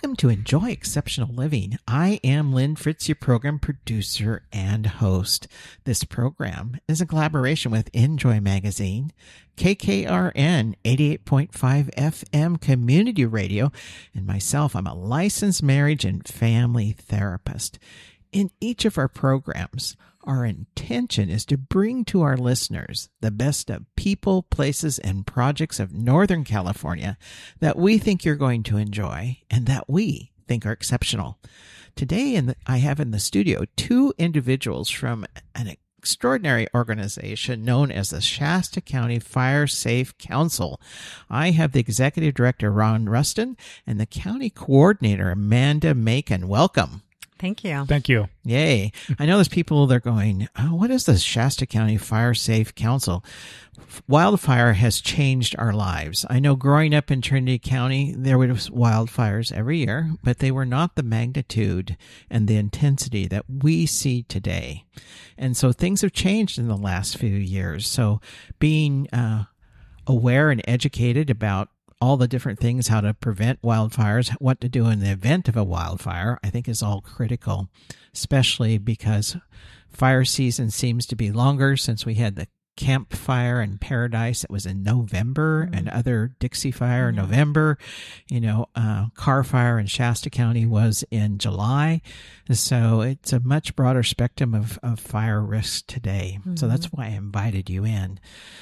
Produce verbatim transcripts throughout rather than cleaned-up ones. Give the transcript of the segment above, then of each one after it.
Welcome to Enjoy Exceptional Living. I am Lynn Fritz, your program producer and host. This program is a collaboration with Enjoy Magazine, K K R N eighty-eight point five F M Community Radio, and myself, I'm a licensed marriage and family therapist. In each of our programs, our intention is to bring to our listeners the best of people, places, and projects of Northern California that we think you're going to enjoy and that we think are exceptional. Today, in the, I have in the studio two individuals from an extraordinary organization known as the Shasta County Fire Safe Council. I have the Executive Director, Ron Rustin, and the County Coordinator, Amanda Macon. Welcome. Thank you. Thank you. Yay. I know there's people that are going, oh, what is the Shasta County Fire Safe Council? Wildfire has changed our lives. I know growing up in Trinity County, there were wildfires every year, but they were not the magnitude and the intensity that we see today. And so things have changed in the last few years. So being uh, aware and educated about all the different things, how to prevent wildfires, what to do in the event of a wildfire, I think is all critical, especially because fire season seems to be longer since we had the Camp Fire in Paradise. It was in November, mm-hmm. and other Dixie Fire in mm-hmm. November. You know, uh, Carr Fire in Shasta County was in July. So it's a much broader spectrum of, of fire risks today. Mm-hmm. So that's why I invited you in.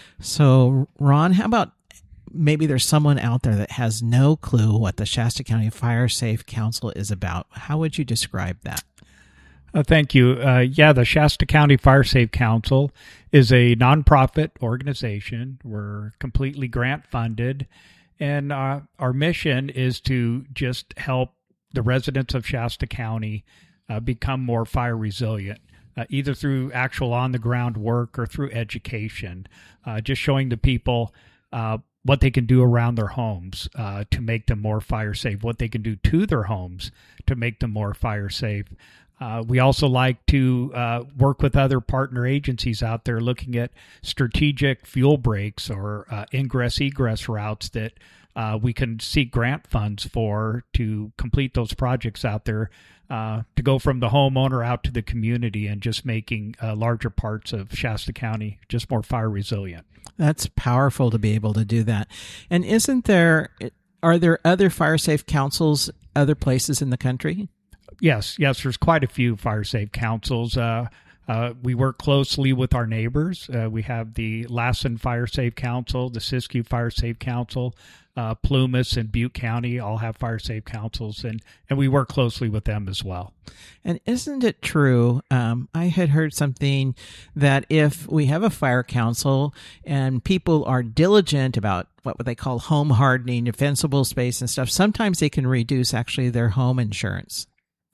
So, Ron, how about maybe there's someone out there that has no clue what the Shasta County Fire Safe Council is about. How would you describe that? Uh, thank you. Uh, yeah, the Shasta County Fire Safe Council is a nonprofit organization. We're completely grant funded, and uh, our mission is to just help the residents of Shasta County uh, become more fire resilient, uh, either through actual on-the-ground work or through education, uh, just showing the people uh, what they can do around their homes uh, to make them more fire safe, what they can do to their homes to make them more fire safe. Uh, we also like to uh, work with other partner agencies out there looking at strategic fuel breaks or uh, ingress-egress routes that uh, we can seek grant funds for to complete those projects out there, uh, to go from the homeowner out to the community and just making uh, larger parts of Shasta County just more fire resilient. That's powerful to be able to do that. And isn't there, are there other fire safe councils other places in the country? Yes, yes, there's quite a few fire safe councils. Uh, uh, we work closely with our neighbors. Uh, we have the Lassen Fire Safe Council, the Siskiyou Fire Safe Council, uh, Plumas and Butte County all have fire safe councils, and, and we work closely with them as well. And isn't it true, um, I had heard something that if we have a fire council and people are diligent about what would they call home hardening, defensible space and stuff, sometimes they can reduce actually their home insurance.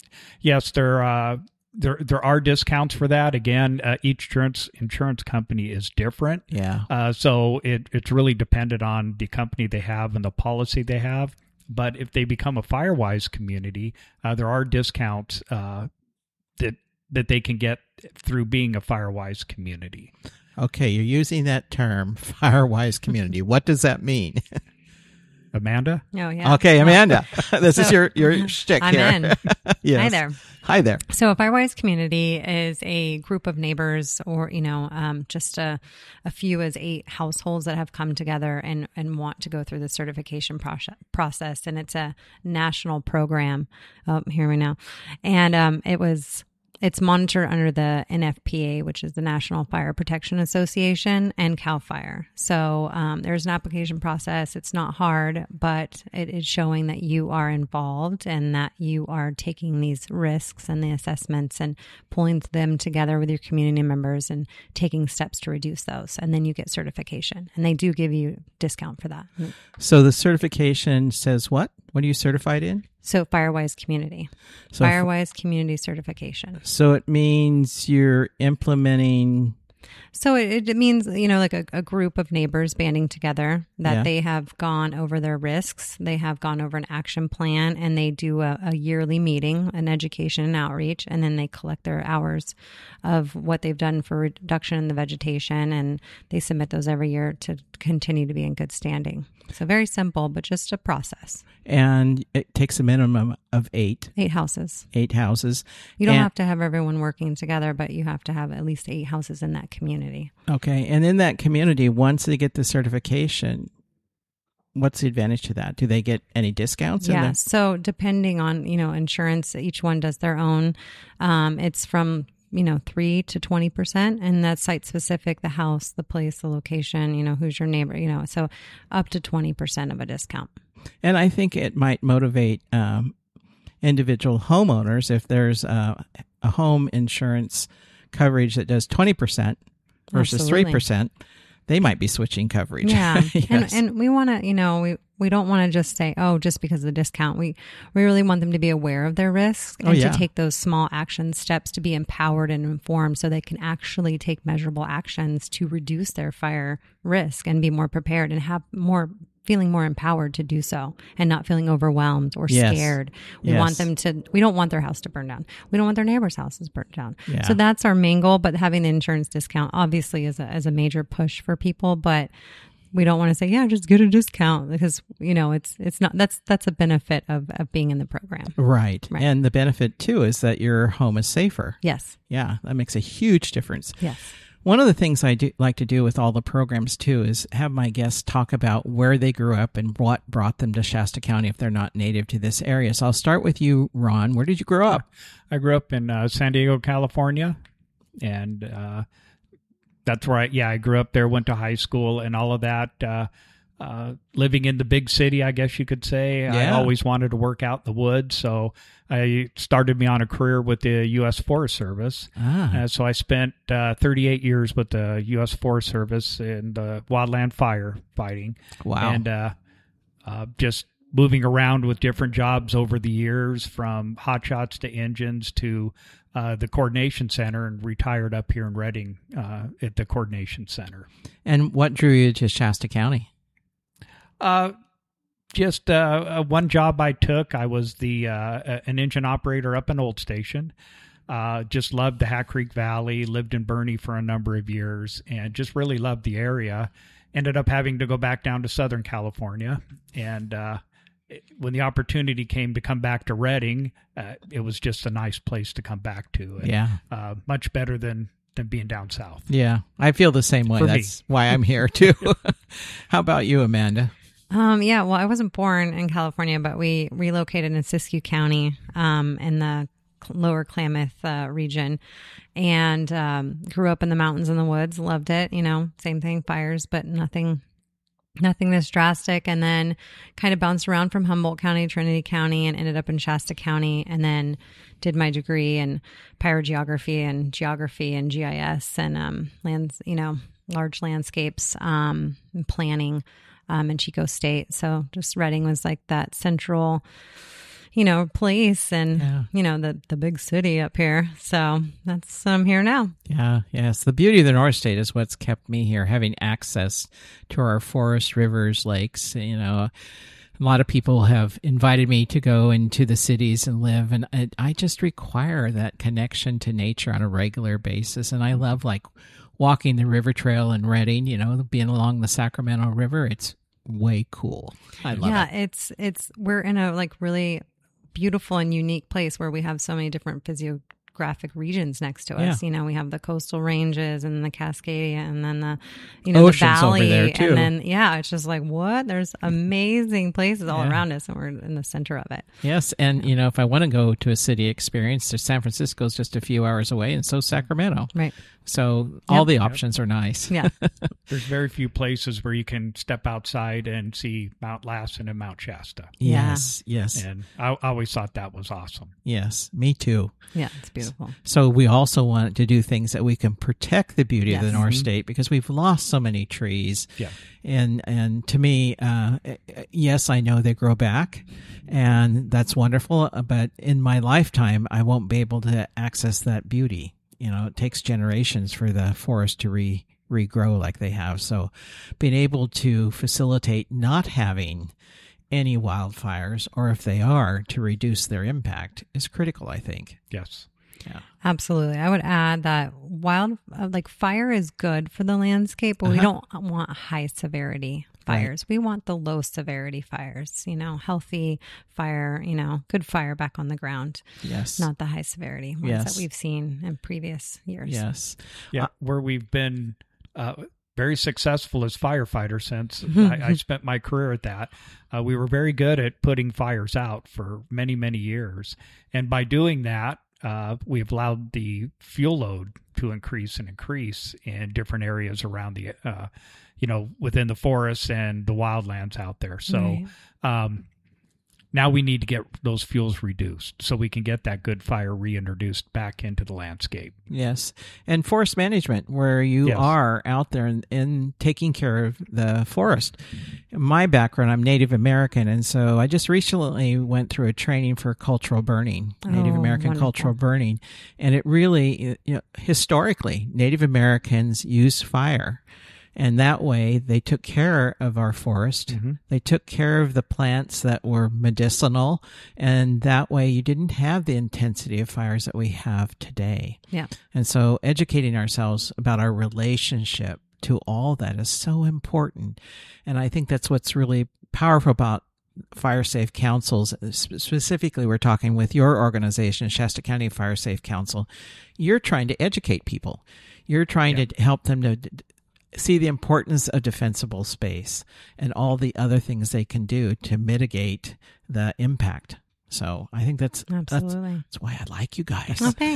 Yes, there uh, there there are discounts for that. Again, uh, each insurance insurance company is different. Yeah. Uh, so it it's really dependent on the company they have and the policy they have. But if they become a FireWise community, uh, there are discounts uh, that that they can get through being a FireWise community. Okay, you're using that term, FireWise community. What does that mean? Amanda? Oh, yeah. Okay, Amanda. this so, is your, your shtick I'm here. in. Yes. Hi there. Hi there. So a FireWise community is a group of neighbors or, you know, um, just a, a few as eight households that have come together and, and want to go through the certification process. process. And it's a national program. Oh, hear me now. And um, it was... It's monitored under the N F P A, which is the National Fire Protection Association, and CAL FIRE. So um, there's an application process. It's not hard, but it is showing that you are involved and that you are taking these risks and the assessments and pulling them together with your community members and taking steps to reduce those. And then you get certification. And they do give you a discount for that. So the certification says what? What are you certified in? So FireWise Community. So FireWise Community Certification. So it means you're implementing So it, it means, you know, like a, a group of neighbors banding together that Yeah. they have gone over their risks. They have gone over an action plan, and they do a, a yearly meeting, an education and outreach, and then they collect their hours of what they've done for reduction in the vegetation, and they submit those every year to continue to be in good standing. So very simple, but just a process. And it takes a minimum of eight, Eight houses. eight houses. You don't And- have to have everyone working together, but you have to have at least eight houses in that community. Okay. And in that community, once they get the certification, what's the advantage to that? Do they get any discounts? in Yeah. the- So depending on, you know, insurance, each one does their own. Um, it's from, you know, three to twenty percent, and that's site specific, the house, the place, the location, you know, who's your neighbor, you know, so up to twenty percent of a discount. And I think it might motivate um, individual homeowners if there's a, a home insurance coverage that does twenty percent versus Absolutely. three percent. They might be switching coverage. Yeah. Yes. And and we want to, you know, we, we don't want to just say, oh, just because of the discount. We we really want them to be aware of their risks and Oh, yeah. to take those small action steps to be empowered and informed so they can actually take measurable actions to reduce their fire risk and be more prepared and have more feeling more empowered to do so and not feeling overwhelmed or Yes. scared. We Yes. want them to, we don't want their house to burn down. We don't want their neighbor's houses burnt down. Yeah. So that's our main goal. But having the insurance discount obviously is a, is a major push for people. But we don't want to say, yeah, just get a discount because, you know, it's, it's not, that's, that's a benefit of, of being in the program. Right. Right. And the benefit, too, is that your home is safer. Yes. Yeah, that makes a huge difference. Yes. One of the things I do like to do with all the programs, too, is have my guests talk about where they grew up and what brought them to Shasta County if they're not native to this area. So I'll start with you, Ron. Where did you grow up? I grew up in uh, San Diego, California, and uh, that's where I, yeah, I grew up there, went to high school and all of that. Uh, uh, living in the big city, I guess you could say. I Yeah. always wanted to work out in the woods, so I started me on a career with the U S Forest Service. Ah, Uh, so I spent uh, thirty-eight years with the U S Forest Service in the wildland fire fighting. wow. And uh, uh, just moving around with different jobs over the years, from hot shots to engines to uh, the coordination center, and retired up here in Redding uh, at the coordination center. And what drew you to Shasta County? Uh, just uh, uh, one job I took. I was the uh, an engine operator up in Old Station. Uh, just loved the Hat Creek Valley. Lived in Bernie for a number of years, and just really loved the area. Ended up having to go back down to Southern California, and uh, it, when the opportunity came to come back to Redding, uh, it was just a nice place to come back to. And, Yeah. uh, much better than than being down south. Yeah, I feel the same way. For me. That's why I'm here, too. How about you, Amanda? Um, yeah, well, I wasn't born in California, but we relocated in Siskiyou County, um, in the lower Klamath uh, region, and um, grew up in the mountains and the woods. Loved it. You know, same thing, fires, but nothing, nothing this drastic. And then kind of bounced around from Humboldt County, Trinity County, and ended up in Shasta County, and then did my degree in pyrogeography and geography and G I S and um, lands, you know, large landscapes, um, and planning. Um, in Chico State. So just Redding was like that central, you know, place and, Yeah. you know, the, the big city up here. So that's, I'm here now. Yeah, yes. The beauty of the North State is what's kept me here, having access to our forests, rivers, lakes. You know, a lot of people have invited me to go into the cities and live, and I, I just require that connection to nature on a regular basis. And I love, like, walking the river trail in Redding, you know, being along the Sacramento River. It's way cool. I love yeah, it. it's, it's, we're in a like really beautiful and unique place where we have so many different physiographic regions next to us. Yeah. You know, we have the coastal ranges and the Cascadia and then the, you know, Oceans the over valley. there, too. And then, yeah, it's just like, what? There's amazing places all Yeah. around us and we're in the center of it. Yes, and, you know, if I want to go to a city experience, San Francisco's just a few hours away, and so Sacramento. Right. So all Yep. the options are nice. Yeah. There's very few places where you can step outside and see Mount Lassen and Mount Shasta. Yeah. Yes, yes, And I, I always thought that was awesome. yes. Me too. Yeah. It's beautiful. So we also want to do things that we can protect the beauty of the Yes. North Mhm. State, because we've lost so many trees. Yeah. And and to me, uh, yes, I know they grow back, and that's wonderful. But in my lifetime, I won't be able to access that beauty. you know, it takes generations for the forest to re regrow like they have. So being able to facilitate not having any wildfires, or if they are, to reduce their impact is critical, I think. Yes. Yeah. Absolutely. I would add that wild, uh, like fire is good for the landscape, but uh-huh. we don't want high severity fires. Right. We want the low severity fires, you know, healthy fire, you know, good fire back on the ground. Yes. Not the high severity ones yes. that we've seen in previous years. Yes. Yeah. Uh, where we've been uh, very successful as firefighters since I, I spent my career at that. Uh, we were very good at putting fires out for many, many years. And by doing that, uh, we've allowed the fuel load to increase and increase in different areas around the, uh, you know, within the forests and the wildlands out there. So right. um, now we need to get those fuels reduced so we can get that good fire reintroduced back into the landscape. Yes. And forest management, where you yes. are out there in, in taking care of the forest. In my background, I'm Native American, and so I just recently went through a training for cultural burning, Native oh, American wonderful. cultural burning. And it really, you know, historically, Native Americans used fire. And that way, they took care of our forest. Mm-hmm. They took care of the plants that were medicinal. And that way, you didn't have the intensity of fires that we have today. Yeah. And so educating ourselves about our relationship to all that is so important. And I think that's what's really powerful about Fire Safe Councils. Specifically, we're talking with your organization, Shasta County Fire Safe Council. You're trying to educate people. You're trying yeah. to help them to see the importance of defensible space and all the other things they can do to mitigate the impact. So I think that's Absolutely. that's, that's why I like you guys. Okay.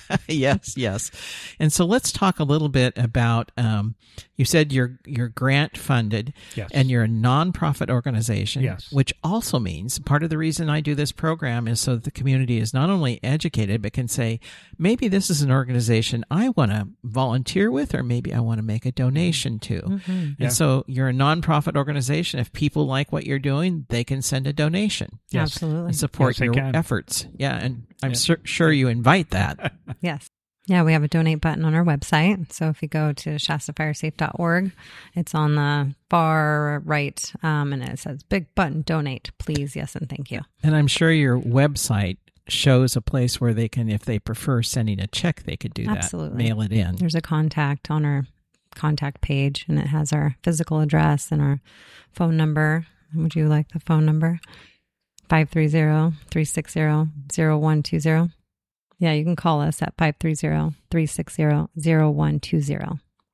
yes, yes. And so let's talk a little bit about. Um, you said you're you're grant funded, yes. and you're a nonprofit organization. Yes. Which also means part of the reason I do this program is so that the community is not only educated but can say, maybe this is an organization I want to volunteer with, or maybe I want to make a donation to. Mm-hmm. And Yeah. so you're a nonprofit organization. If people like what you're doing, they can send a donation. Yes. Absolutely. And support Yes, they your can. efforts. Yeah, and I'm Yeah. sur- sure you invite that. Yes. Yeah, we have a donate button on our website. So if you go to shasta fire safe dot org, it's on the far right, um, and it says big button, donate, please, yes, and thank you. And I'm sure your website shows a place where they can, if they prefer sending a check, they could do that. Absolutely. Mail it in. There's a contact on our contact page, and it has our physical address and our phone number. Would you like the phone number? five three zero, three six zero, zero one two zero. Yeah, you can call us at five three zero, three six zero, zero one two zero.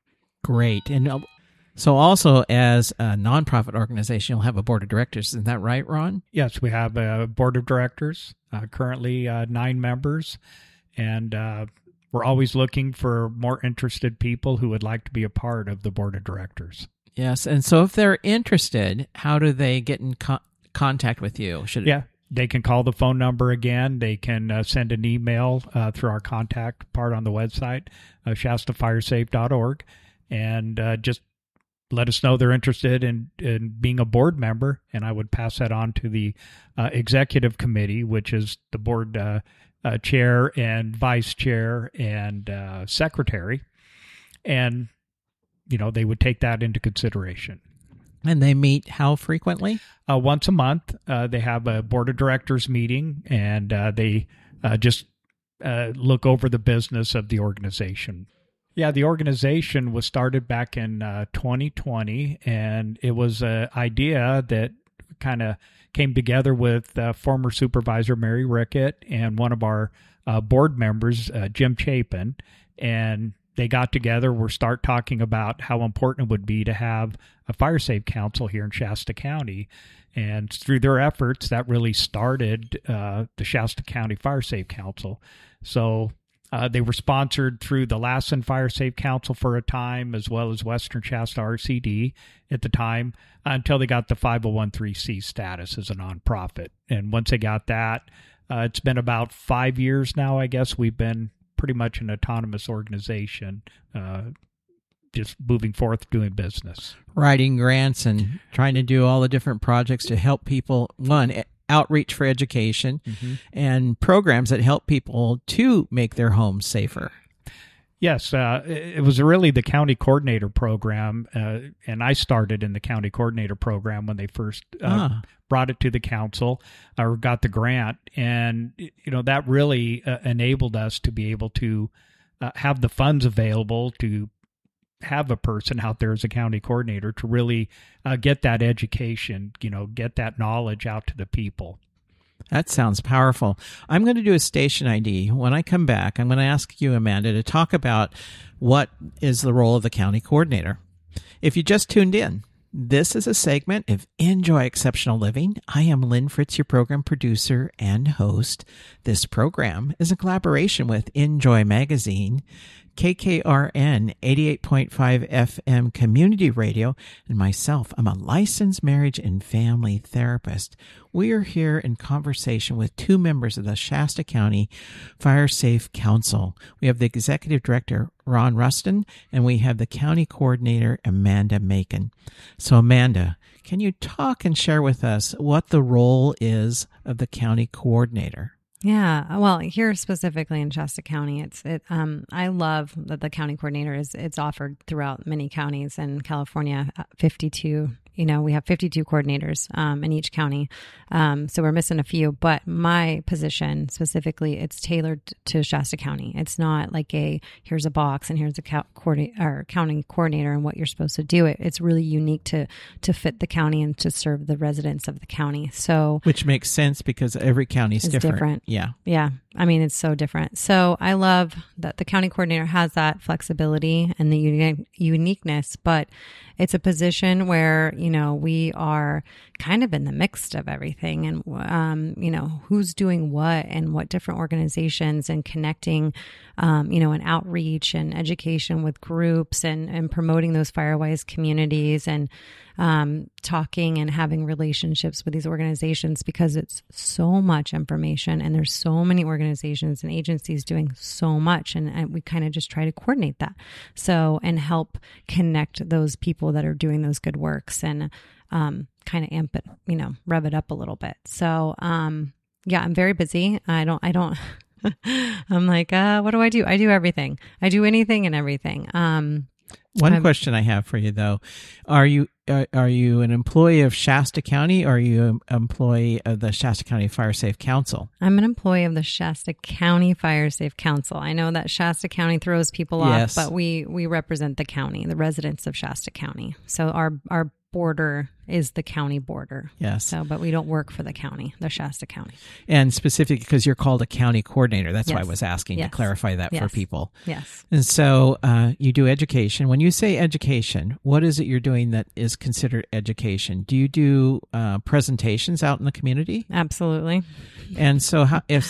Great. And uh, so also as a nonprofit organization, you'll have a board of directors. Isn't that right, Ron? Yes, we have a board of directors, uh, currently uh, nine members, and uh, we're always looking for more interested people who would like to be a part of the board of directors. Yes. And so if they're interested, how do they get in co- contact with you? Should it- Yeah, they can call the phone number again. They can uh, send an email uh, through our contact part on the website, uh, shasta fire safe dot org, and uh, just let us know they're interested in, in being a board member, and I would pass that on to the uh, executive committee, which is the board uh, uh, chair and vice chair and uh, secretary, and you know they would take that into consideration. And they meet how frequently? Uh, once a month, uh, they have a board of directors meeting, and uh, they uh, just uh, look over the business of the organization. Yeah, the organization was started back in uh, twenty twenty, and it was an idea that kind of came together with uh, former supervisor Mary Rickett and one of our uh, board members, uh, Jim Chapin, and they got together. We're start talking about how important it would be to have a fire safe council here in Shasta County. And through their efforts, that really started uh, the Shasta County Fire Safe Council. So uh, they were sponsored through the Lassen Fire Safe Council for a time, as well as Western Shasta R C D at the time, uh, until they got the five oh one c status as a nonprofit. And once they got that, uh, it's been about five years now, I guess, we've been pretty much an autonomous organization, uh, just moving forth doing business. Writing grants and trying to do all the different projects to help people, one, outreach for education, Mm-hmm. and programs that help people to make their homes safer. Yes, uh, it was really the county coordinator program, uh, and I started in the county coordinator program when they first uh, Ah. brought it to the council or got the grant, and you know that really uh, enabled us to be able to uh, have the funds available to have a person out there as a county coordinator to really uh, get that education, you know, get that knowledge out to the people. That sounds powerful. I'm going to do a station I D. When I come back, I'm going to ask you, Amanda, to talk about what is the role of the county coordinator. If you just tuned in, this is a segment of Enjoy Exceptional Living. I am Lynn Fritz, your program producer and host. This program is a collaboration with Enjoy Magazine, K K R N eighty-eight point five F M Community Radio, and myself. I'm a licensed marriage and family therapist. We are here in conversation with two members of the Shasta County Fire Safe Council. We have the Executive Director, Ron Rustin, and we have the County Coordinator, Amanda Macon. So, Amanda, can you talk and share with us what the role is of the County Coordinator? Yeah, well, here specifically in Shasta County, it's it. Um, I love that the county coordinator is it's offered throughout many counties in California. fifty-two, you know, we have fifty-two coordinators um, in each county, um, so we're missing a few. But my position specifically, it's tailored to Shasta County. It's not like a here's a box and here's a co- coordinator or county coordinator and what you're supposed to do. It it's really unique to to fit the county and to serve the residents of the county. So, which makes sense because every county is different. different. Yeah. Yeah. I mean, it's so different. So I love that the county coordinator has that flexibility and the uni- uniqueness, but it's a position where, you know, we are kind of in the mix of everything and, um, you know, who's doing what and what different organizations and connecting, um, you know, and outreach and education with groups and, and promoting those Firewise communities and, um, talking and having relationships with these organizations because it's so much information and there's so many organizations and agencies doing so much. And, and we kind of just try to coordinate that. So, and help connect those people that are doing those good works and, um, kind of amp it, you know, rev it up a little bit. So, um, yeah, I'm very busy. I don't, I don't, I'm like, uh, what do I do? I do everything. I do anything and everything. Um, One I'm, question I have for you, though, are you uh, are you an employee of Shasta County or are you an employee of the Shasta County Fire Safe Council? I'm an employee of the Shasta County Fire Safe Council. I know that Shasta County throws people Yes. off, but we, we represent the county, the residents of Shasta County. So our our border is the county border. Yes. So, but we don't work for the county, the Shasta County. And specifically because you're called a county coordinator. That's why I Yes. was asking Yes. to clarify that for Yes. people. Yes. And so uh, you do education. When you say education, what is it you're doing that is considered education? Do you do uh, presentations out in the community? Absolutely. And so how, if,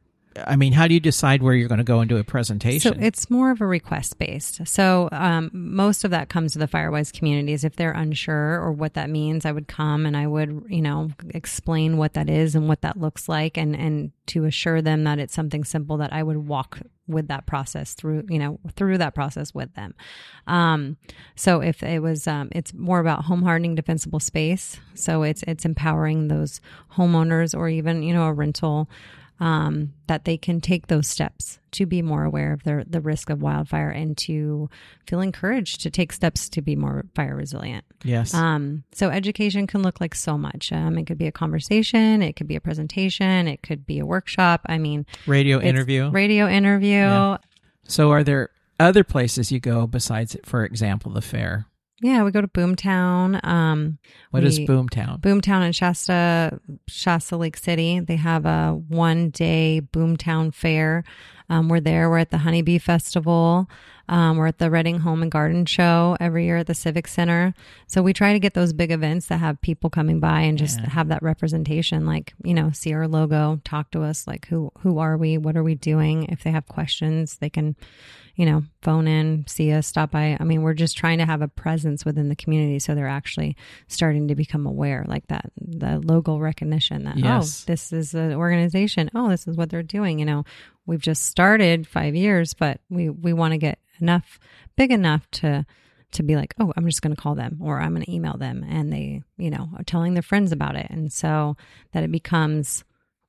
I mean, how do you decide where you're going to go and do a So presentation? it's more of a request based. So um, most of that comes to the Firewise communities. If they're unsure or what that means, I would come and I would, you know, explain what that is and what that looks like, and and to assure them that it's something simple that I would walk with that process through, you know, through that process with them. Um, so if it was, um, it's more about home hardening defensible space. So it's it's empowering those homeowners or even, you know, a rental. Um, that they can take those steps to be more aware of the, the risk of wildfire and to feel encouraged to take steps to be more fire resilient. Yes. Um, so education can look like so much. Um, it could be a conversation. It could be a presentation. It could be a workshop. I mean, radio it's interview. radio interview. Yeah. So are there other places you go besides, for example, the fair? Yeah, we go to Boomtown. Um, What we, is Boomtown? Boomtown in Shasta, Shasta Lake City. They have a one day Boomtown fair. Um, we're there. We're at the Honeybee Festival. Um, we're at the Reading Home and Garden Show every year at the Civic Center. So we try to get those big events that have people coming by and just Yeah. have that representation, like, you know, see our logo, talk to us, like, who, who are we? What are we doing? If they have questions, they can, you know, phone in, see us, stop by. I mean, we're just trying to have a presence within the community. So they're actually starting to become aware, like that, the logo recognition that, Yes. oh, this is an organization. Oh, this is what they're doing. You know, we've just started five years, but we, we want to get enough, big enough to, to be like, oh, I'm just going to call them or I'm going to email them. And they, you know, are telling their friends about it. And so that it becomes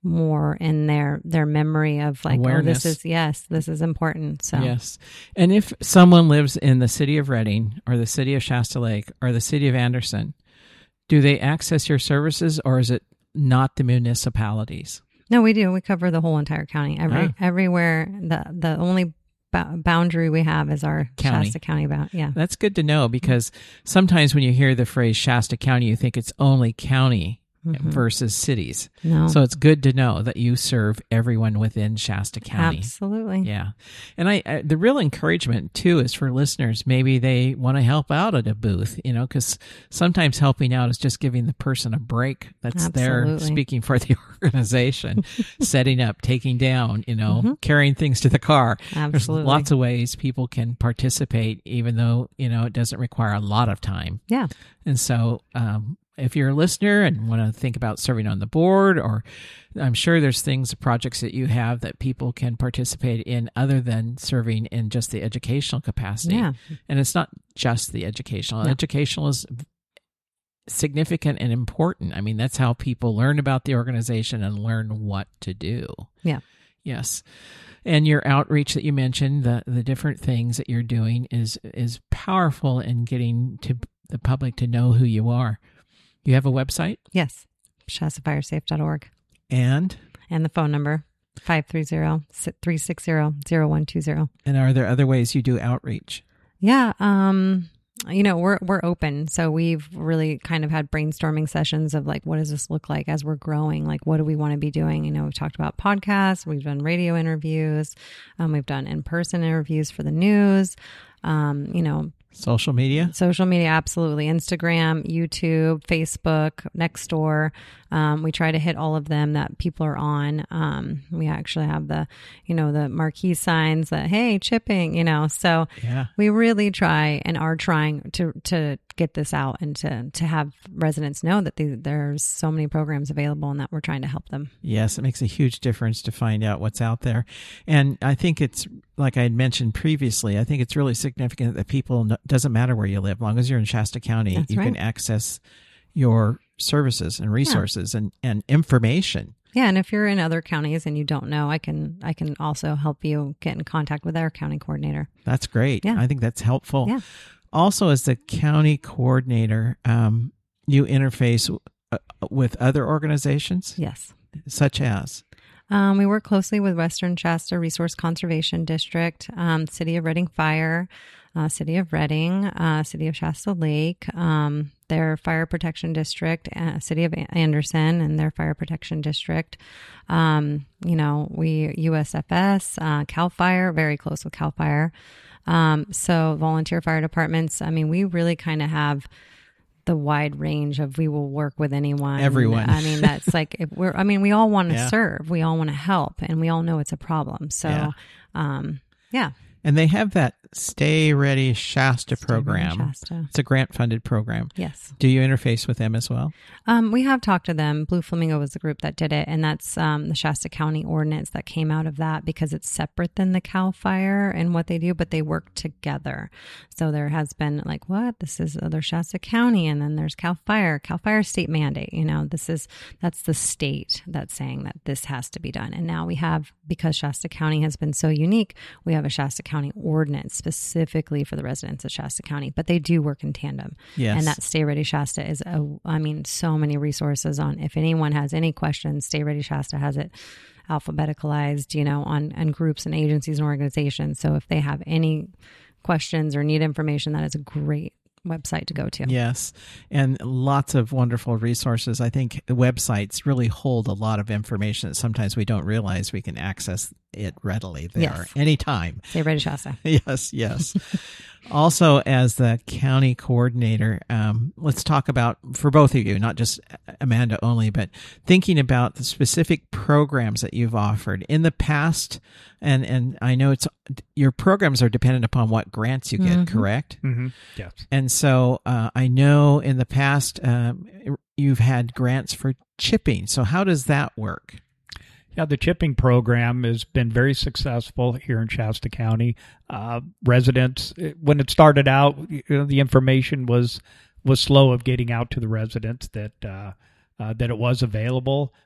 more in their their memory of like, Awareness. oh, this is yes, this is important. So Yes. And if someone lives in the city of Redding or the city of Shasta Lake or the city of Anderson, do they access your services, or is it not the municipalities? no, we do. We cover the whole entire county. Every Ah. everywhere. The the only ba- boundary we have is our County. Shasta County bound. Yeah. That's good to know, because sometimes when you hear the phrase Shasta County, you think it's only county Mhm. versus cities. No. So it's good to know that you serve everyone within Shasta County. Absolutely. Yeah. And I, I the real encouragement too is for listeners, maybe they want to help out at a booth, you know, because sometimes helping out is just giving the person a break that's there Absolutely. speaking for the organization, setting up, taking down, you know, Mhm. carrying things to the car. Absolutely. There's lots of ways people can participate, even though, you know, it doesn't require a lot of time. Yeah. And so, um, if you're a listener and want to think about serving on the board, or I'm sure there's things, projects that you have that people can participate in other than serving in just the educational capacity. Yeah. And it's not just the educational. No. Educational is significant and important. I mean, that's how people learn about the organization and learn what to do. Yeah. Yes. And your outreach that you mentioned, the the different things that you're doing is is powerful in getting to the public to know who you are. You have a website Yes. Shasta Fire Safe dot org. and And the phone number, five three zero, three six zero, zero one two zero. and are there other ways you do outreach? Yeah. Um, you know, we're, we're open. So we've really kind of had brainstorming sessions of like, what does this look like as we're growing? Like, what do we want to be doing? You know, we've talked about podcasts, we've done radio interviews, um, we've done in-person interviews for the news, um, you know, Social media? social media, absolutely. Instagram, YouTube, Facebook, Nextdoor. Um, we try to hit all of them that people are on. Um, we actually have the, you know, the marquee signs that, hey, chipping, you know, so Yeah. we really try and are trying to, to get this out and to, to have residents know that the, there's so many programs available and that we're trying to help them. Yes, it makes a huge difference to find out what's out there. And I think it's, like I had mentioned previously, I think it's really significant that people, it doesn't matter where you live, as long as you're in Shasta County, That's you right. can access your services and resources and, and information. Yeah, and if you're in other counties and you don't know, I can I can also help you get in contact with our county coordinator. That's great. Yeah. I think that's helpful. Yeah. Also, as the county coordinator, um, you interface uh, with other organizations, Yes. such as? Um, we work closely with Western Shasta Resource Conservation District, um, City of Redding Fire, uh, City of Redding, uh, City of Shasta Lake, um, their Fire Protection District, uh, City of Anderson and their Fire Protection District. Um, you know, we U S F S, uh, CAL FIRE, very close with CAL FIRE. Um, so volunteer fire departments. I mean, we really kind of have the wide range of we will work with anyone. Everyone. I mean, that's like, if we're, I mean, we all want to Yeah. serve, we all want to help, and we all know it's a problem. So, Yeah. um, yeah. And they have that Stay Ready Shasta Stay Ready program. Shasta. It's a grant-funded program. Yes. Do you interface with them as well? Um, we have talked to them. Blue Flamingo was the group that did it, and that's um, the Shasta County ordinance that came out of that because it's separate than the CAL FIRE and what they do, but they work together. So there has been like, what? This is other Shasta County, and then there's CAL FIRE. CAL FIRE state mandate. You know, this is that's the state that's saying that this has to be done. And now we have, because Shasta County has been so unique, we have a Shasta County ordinance specifically for the residents of Shasta County, but they do work in tandem. Yes. And that Stay Ready Shasta is, a, I mean, so many resources on. If anyone has any questions, Stay Ready Shasta has it alphabeticalized, you know, on, on groups and agencies and organizations. So if they have any questions or need information, that is a great website to go to. Yes, and lots of wonderful resources. I think the websites really hold a lot of information that sometimes we don't realize we can access it readily there Yes. anytime. Stay Ready Shasta. Yes, yes. Also, as the county coordinator, um, let's talk about, for both of you, not just Amanda only, but thinking about the specific programs that you've offered in the past. And, and I know it's your programs are dependent upon what grants you get, Mm-hmm. correct? Mm-hmm. Yes. And so uh, I know in the past um, you've had grants for chipping. So how does that work? Yeah, the chipping program has been very successful here in Shasta County. Uh, residents, when it started out, you know, the information was was slow of getting out to the residents that uh, uh, that it was available. But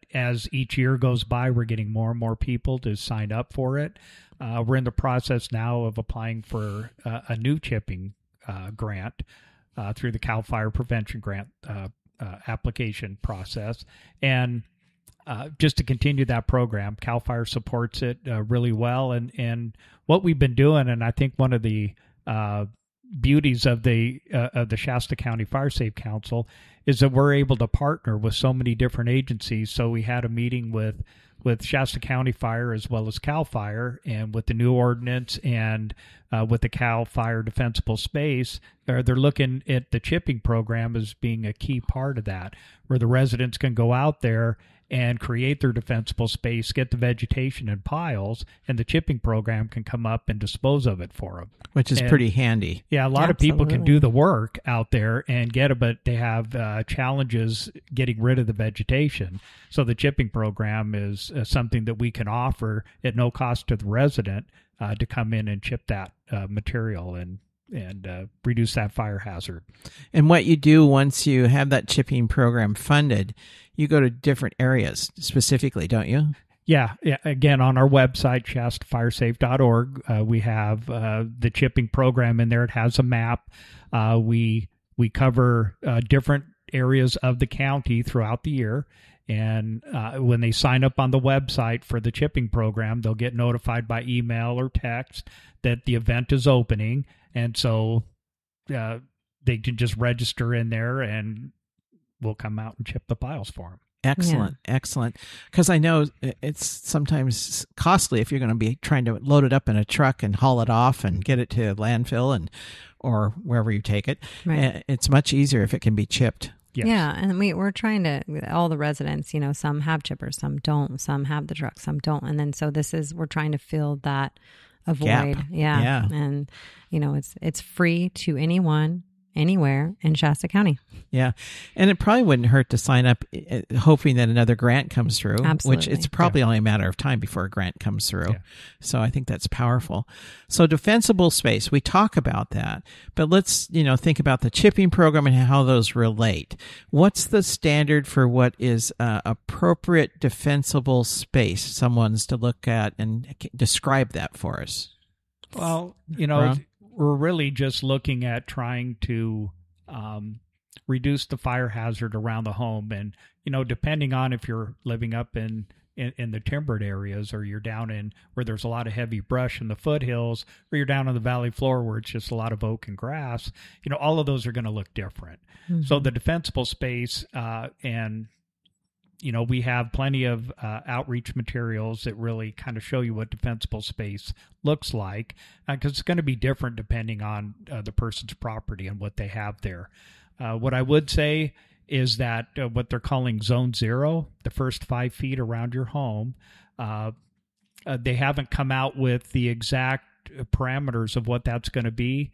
as each year goes by, we're getting more and more people to sign up for it. Uh, we're in the process now of applying for uh, a new chipping uh, grant uh, through the Cal Fire Prevention Grant uh, uh, application process. And uh, just to continue that program, Cal Fire supports it uh, really well. And, and what we've been doing, and I think one of the uh, beauties of the uh, of the Shasta County Fire Safe Council is that we're able to partner with so many different agencies. So we had a meeting with with Shasta County Fire as well as Cal Fire, and with the new ordinance and uh, with the Cal Fire Defensible Space, they're, they're looking at the chipping program as being a key part of that, where the residents can go out there and create their defensible space, get the vegetation in piles, and the chipping program can come up and dispose of it for them. Which is and, pretty handy. Yeah, a lot Absolutely. of people can do the work out there and get it, but they have uh, challenges getting rid of the vegetation. So the chipping program is uh, something that we can offer at no cost to the resident uh, to come in and chip that uh, material and and uh, reduce that fire hazard. And what you do once you have that chipping program funded, you go to different areas specifically, don't you? Yeah, yeah. Again, on our website, shasta fire safe dot org, uh, we have uh, the chipping program in there. It has a map. Uh, we we cover uh, different areas of the county throughout the year. And uh, when they sign up on the website for the chipping program, they'll get notified by email or text that the event is opening. And so uh, they can just register in there and we'll come out and chip the piles for them. Excellent, yeah. excellent. Because I know it's sometimes costly if you're going to be trying to load it up in a truck and haul it off and get it to landfill and or wherever you take it. Right. It's much easier if it can be chipped. Yes. Yeah, and we, we're trying to, all the residents, you know, some have chippers, some don't, some have the truck, some don't. And then so this is, we're trying to fill that a void. Gap. Yeah. yeah. And, you know, it's it's free to anyone, anywhere in Shasta County. Yeah. And it probably wouldn't hurt to sign up uh, hoping that another grant comes through. Absolutely. Which it's probably yeah. only a matter of time before a grant comes through. Yeah. So I think that's powerful. So defensible space, we talk about that, but let's, you know, think about the chipping program and how those relate. What's the standard for what is uh, appropriate defensible space? Someone's to look at and describe that for us. Well, you know, Ron? We're really just looking at trying to um, reduce the fire hazard around the home. And, you know, depending on if you're living up in, in, in the timbered areas or you're down in where there's a lot of heavy brush in the foothills or you're down on the valley floor where it's just a lot of oak and grass, you know, all of those are going to look different. Mm-hmm. So the defensible space uh, and you know, we have plenty of uh, outreach materials that really kind of show you what defensible space looks like, because uh, it's going to be different depending on uh, the person's property and what they have there. Uh, what I would say is that uh, what they're calling zone zero, the first five feet around your home, uh, uh, they haven't come out with the exact parameters of what that's going to be,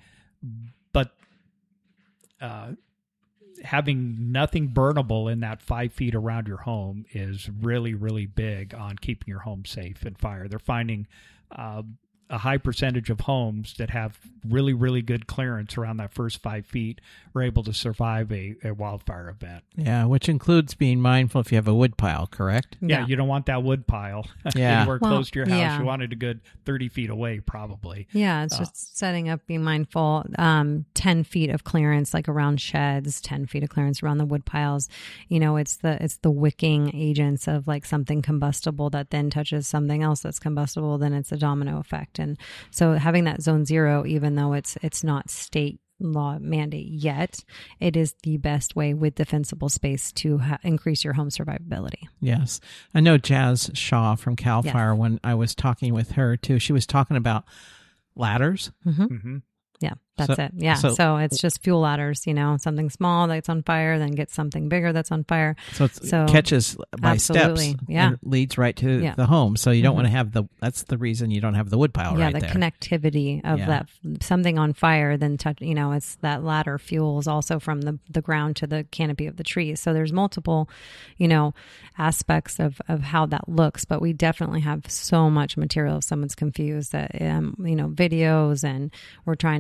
but uh having nothing burnable in that five feet around your home is really, really big on keeping your home safe and fire. They're finding uh, a high percentage of homes that have really, really good clearance around that first five feet are able to survive a, a wildfire event. Yeah, which includes being mindful if you have a wood pile, correct? Yeah, yeah. You don't want that wood pile yeah. anywhere well, close to your house. Yeah. You want it a good thirty feet away, probably. Yeah, it's uh, just setting up, being mindful, um, ten feet of clearance, like around sheds, ten feet of clearance around the wood piles. You know, it's the it's the wicking agents of like something combustible that then touches something else that's combustible, then it's a domino effect. And so having that zone zero, even though it's it's not state law mandate yet, it is the best way with defensible space to ha- increase your home survivability. Yes. I know Jazz Shaw from CAL yes. FIRE, when I was talking with her too, she was talking about ladders. Mm-hmm. Mm-hmm. Yeah, that's so, it. Yeah. So, so it's just fuel ladders, you know, something small that's on fire, then get something bigger that's on fire. So, it so catches by absolutely. steps yeah. and leads right to yeah. the home. So you don't mm-hmm. want to have the, that's the reason you don't have the wood pile yeah, right the there. connectivity of yeah. that, something on fire, then touch, you know, it's that ladder fuels also from the, the ground to the canopy of the tree. So there's multiple, you know, aspects of, of how that looks, but we definitely have so much material if someone's confused that, um, you know, videos, and we're trying to push that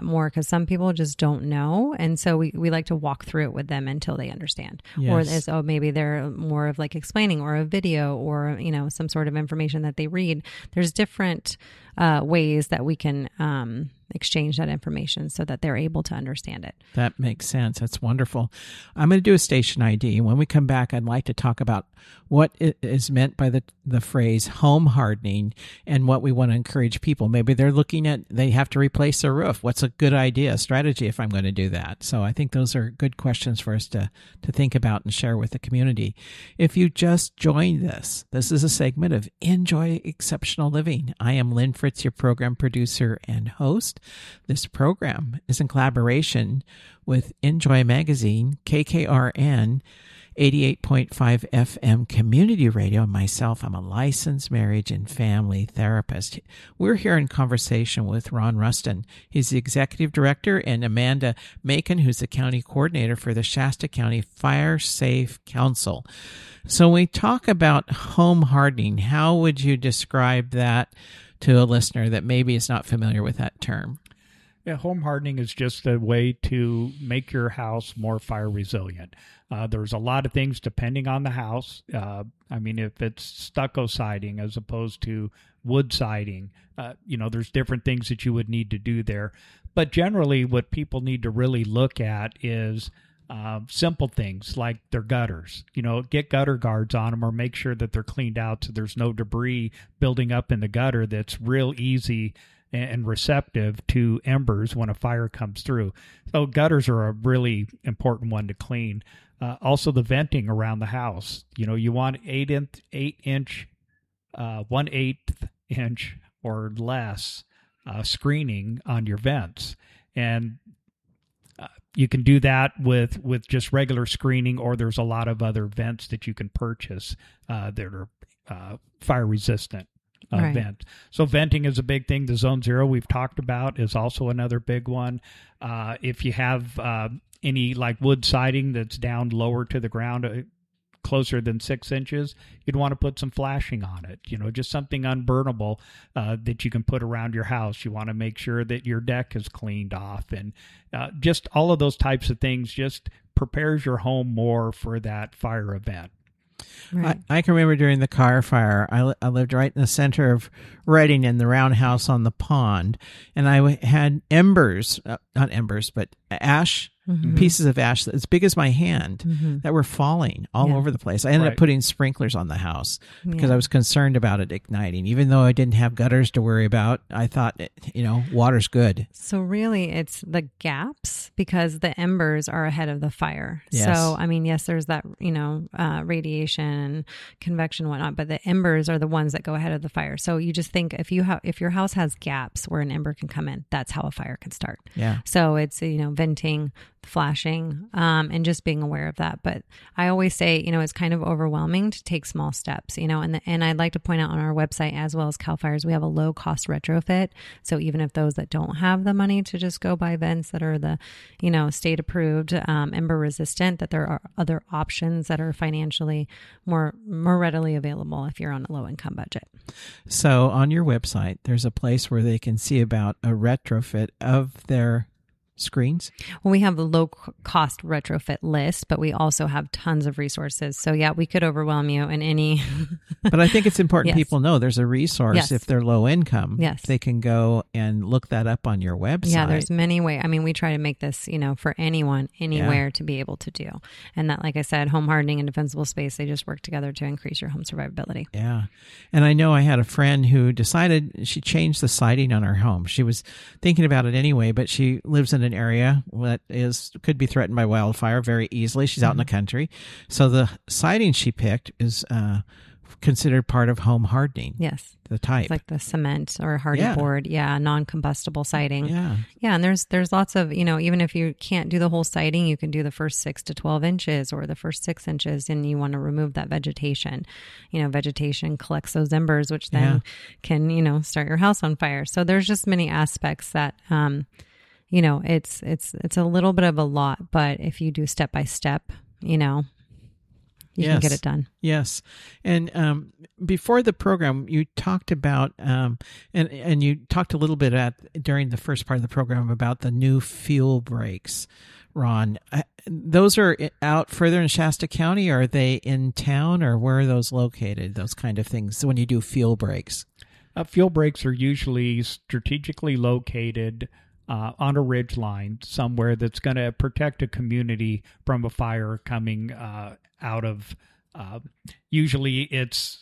more because some people just don't know. And so we, we like to walk through it with them until they understand. Yes. Or as, oh, maybe they're more of like explaining or a video or, you know, some sort of information that they read. There's different uh, ways that we can um, exchange that information so that they're able to understand it. That makes sense. That's wonderful. I'm going to do a station I D. When we come back, I'd like to talk about what is meant by the, the phrase home hardening and what we want to encourage people. Maybe they're looking at, they have to replace their roof. What's a good idea, strategy if I'm going to do that? So I think those are good questions for us to, to think about and share with the community. If you just joined this, this is a segment of Enjoy Exceptional Living. I am Lynn Fritz, your program producer and host. This program is in collaboration with Enjoy Magazine, K K R N, eighty-eight point five F M Community Radio, and myself, I'm a licensed marriage and family therapist. We're here in conversation with Ron Rustin. He's the executive director, and Amanda Macon, who's the county coordinator for the Shasta County Fire Safe Council. So when we talk about home hardening, how would you describe that to a listener that maybe is not familiar with that term? Yeah, home hardening is just a way to make your house more fire resilient. Uh, there's a lot of things depending on the house. Uh, I mean, if it's stucco siding as opposed to wood siding, uh, you know, there's different things that you would need to do there. But generally, what people need to really look at is uh, simple things like their gutters. You know, get gutter guards on them or make sure that they're cleaned out so there's no debris building up in the gutter that's real easy and receptive to embers when a fire comes through. So gutters are a really important one to clean. Uh, also, the venting around the house. You know, you want eight inch, eight inch, uh, one eighth inch or less uh, screening on your vents, and uh, you can do that with with just regular screening, or there's a lot of other vents that you can purchase uh, that are uh, fire resistant. Uh, Right. Vent. So venting is a big thing. The zone zero we've talked about is also another big one. Uh, if you have uh, any like wood siding that's down lower to the ground, uh, closer than six inches, you'd want to put some flashing on it. You know, just something unburnable uh, that you can put around your house. You want to make sure that your deck is cleaned off, and uh, just all of those types of things just prepares your home more for that fire event. Right. I, I can remember during the car fire, I, li- I lived right in the center of Reading in the roundhouse on the pond, and I w- had embers, uh, not embers, but ash, Mhm. pieces of ash as big as my hand Mhm. that were falling all Yeah. over the place. I ended Right. up putting sprinklers on the house because Yeah. I was concerned about it igniting. Even though I didn't have gutters to worry about, I thought, you know, water's good. So really it's the gaps because the embers are ahead of the fire. Yes. So, I mean, yes, there's that, you know, uh, radiation and convection and whatnot, but the embers are the ones that go ahead of the fire. So you just think if you have, if your house has gaps where an ember can come in, that's how a fire can start. Yeah. So it's, you know, venting, flashing, um, and just being aware of that. But I always say, you know, it's kind of overwhelming to take small steps, you know, and, the, and I'd like to point out on our website as well as CAL FIRE's, we have a low cost retrofit. So even if those that don't have the money to just go buy vents that are the, you know, state approved, um, ember resistant, that there are other options that are financially more, more readily available if you're on a low income budget. So on your website, there's a place where they can see about a retrofit of their screens. Well, we have a low c- cost retrofit list, but we also have tons of resources. So yeah, we could overwhelm you in any. But I think it's important Yes. people know there's a resource Yes. if they're low income. Yes. They can go and look that up on your website. Yeah, there's many ways. I mean, we try to make this, you know, for anyone, anywhere to be able to do. And that, like I said, home hardening and defensible space, they just work together to increase your home survivability. Yeah. And I know I had a friend who decided she changed the siding on her home. She was thinking about it anyway, but she lives in an area that is could be threatened by wildfire very easily. She's out in the country. So the siding she picked is uh, considered part of home hardening, Yes. the type. It's like the cement or hardy Yeah. board. Yeah. Non-combustible siding. yeah. Yeah. And there's, there's lots of, you know, even if you can't do the whole siding, you can do the first six to twelve inches or the first six inches and you want to remove that vegetation. You know, vegetation collects those embers, which then Yeah. can, you know, start your house on fire. So there's just many aspects that, um, you know, it's, it's, it's a little bit of a lot, but if you do step by step, you know, you yes. can get it done. Yes. And um, before the program, you talked about, um, and, and you talked a little bit at during the first part of the program about the new fuel breaks, Ron. Uh, those are out further in Shasta County? Or are they in town, or where are those located, those kind of things, when you do fuel breaks? Uh, fuel breaks are usually strategically located uh, on a ridge line somewhere that's going to protect a community from a fire coming uh, out of. Uh, usually, it's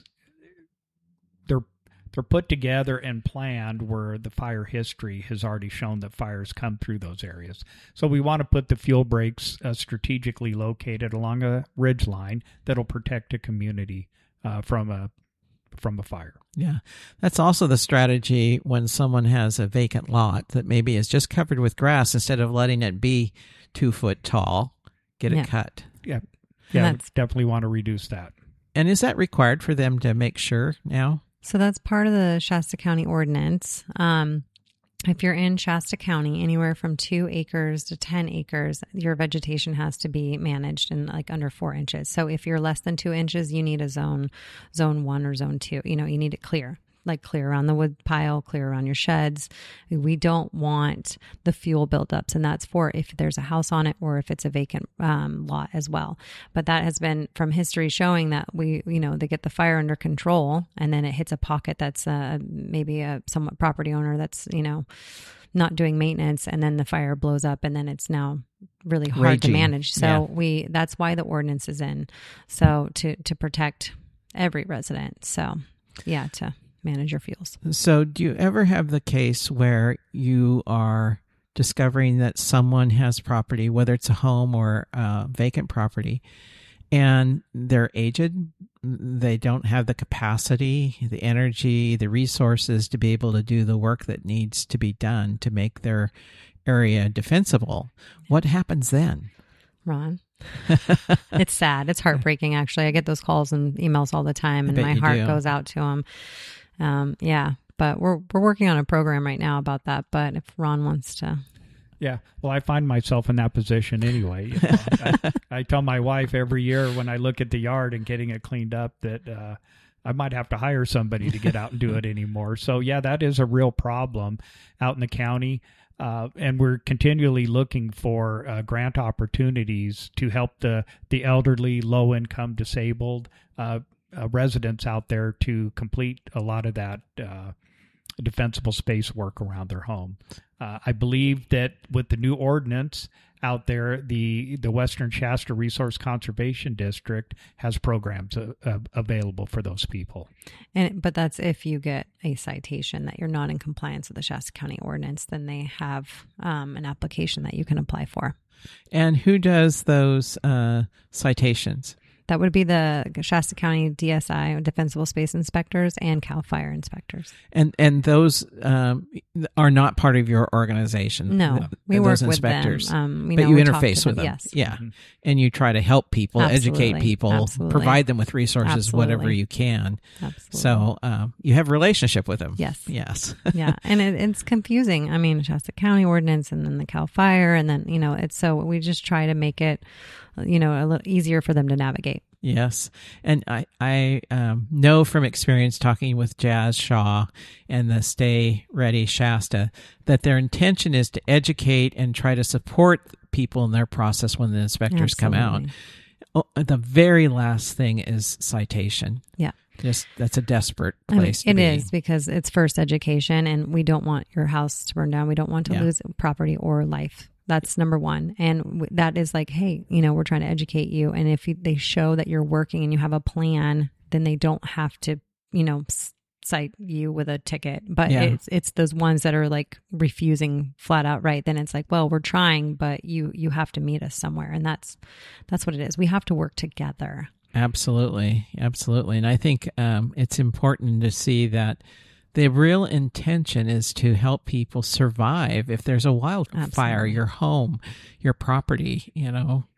they're they're put together and planned where the fire history has already shown that fires come through those areas. So we want to put the fuel breaks uh, strategically located along a ridge line that'll protect a community uh, from a from a fire. Yeah. That's also the strategy when someone has a vacant lot that maybe is just covered with grass. Instead of letting it be two foot tall, get it Yeah. cut. Yeah, yeah, we that's- definitely want to reduce that. And is that required for them to make sure now? So that's part of the Shasta County ordinance. Um, if you're in Shasta County, anywhere from two acres to ten acres, your vegetation has to be managed in like under four inches. So if you're less than two inches, you need a zone, zone one or zone two. You know, you need it clear, like clear around the wood pile, clear around your sheds. We don't want the fuel buildups, and that's for if there's a house on it or if it's a vacant um, lot as well. But that has been from history showing that we, you know, they get the fire under control, and then it hits a pocket that's uh, maybe a somewhat property owner that's, you know, not doing maintenance, and then the fire blows up, and then it's now really hard Raging. to manage. So Yeah. we that's why the ordinance is in, so to to protect every resident. So yeah, to manage your fuels. So do you ever have the case where you are discovering that someone has property, whether it's a home or uh, vacant property, and they're aged, they don't have the capacity, the energy, the resources to be able to do the work that needs to be done to make their area defensible? What happens then? Ron. It's sad. It's heartbreaking, actually. I get those calls and emails all the time, and bet my you heart do. goes out to them. Um, yeah, but we're we're working on a program right now about that. But if Ron wants to, Yeah, well, I find myself in that position anyway. You know, I, I tell my wife every year when I look at the yard and getting it cleaned up that uh, I might have to hire somebody to get out and do it anymore. So yeah, that is a real problem out in the county. Uh, and we're continually looking for uh, grant opportunities to help the, the elderly, low-income, disabled uh, uh, residents out there to complete a lot of that uh, defensible space work around their home. Uh, I believe that with the new ordinance out there, the, the Western Shasta Resource Conservation District has programs uh, uh, available for those people. and but that's if you get a citation that you're not in compliance with the Shasta County ordinance, then they have um, an application that you can apply for. And who does those uh, citations? That would be the Shasta County D S I, Defensible Space Inspectors, and CAL FIRE inspectors. And and those um, are not part of your organization. No, th- we those work inspectors. with them. Um, you but know, you we talk to interface with them. Yes. Yeah. And you try to help people, Absolutely. educate people, Absolutely. provide them with resources, whatever Absolutely. you can. Absolutely. So um, you have a relationship with them. Yes. Yes. Yeah, and it, it's confusing. I mean, Shasta County ordinance, and then the CAL FIRE, and then, you know, it's so we just try to make it, you know, a little easier for them to navigate. Yes. And I, I um, know from experience talking with Jazz Shaw and the Stay Ready Shasta that their intention is to educate and try to support people in their process when the inspectors come out. Absolutely. Oh, the very last thing is citation. Yeah. Just that's a desperate I mean, place to it be. is, because it's first education, and we don't want your house to burn down. We don't want to Yeah. lose property or life. That's number one. And w- that is like, hey, you know, we're trying to educate you. And if you, they show that you're working and you have a plan, then they don't have to, you know, s- cite you with a ticket. But Yeah. it's it's those ones that are like refusing flat out, right? Then it's like, well, we're trying, but you you have to meet us somewhere. And that's that's what it is. We have to work together. Absolutely. Absolutely. And I think um, it's important to see that the real intention is to help people survive if there's a wildfire, Absolutely. your home, your property, you know.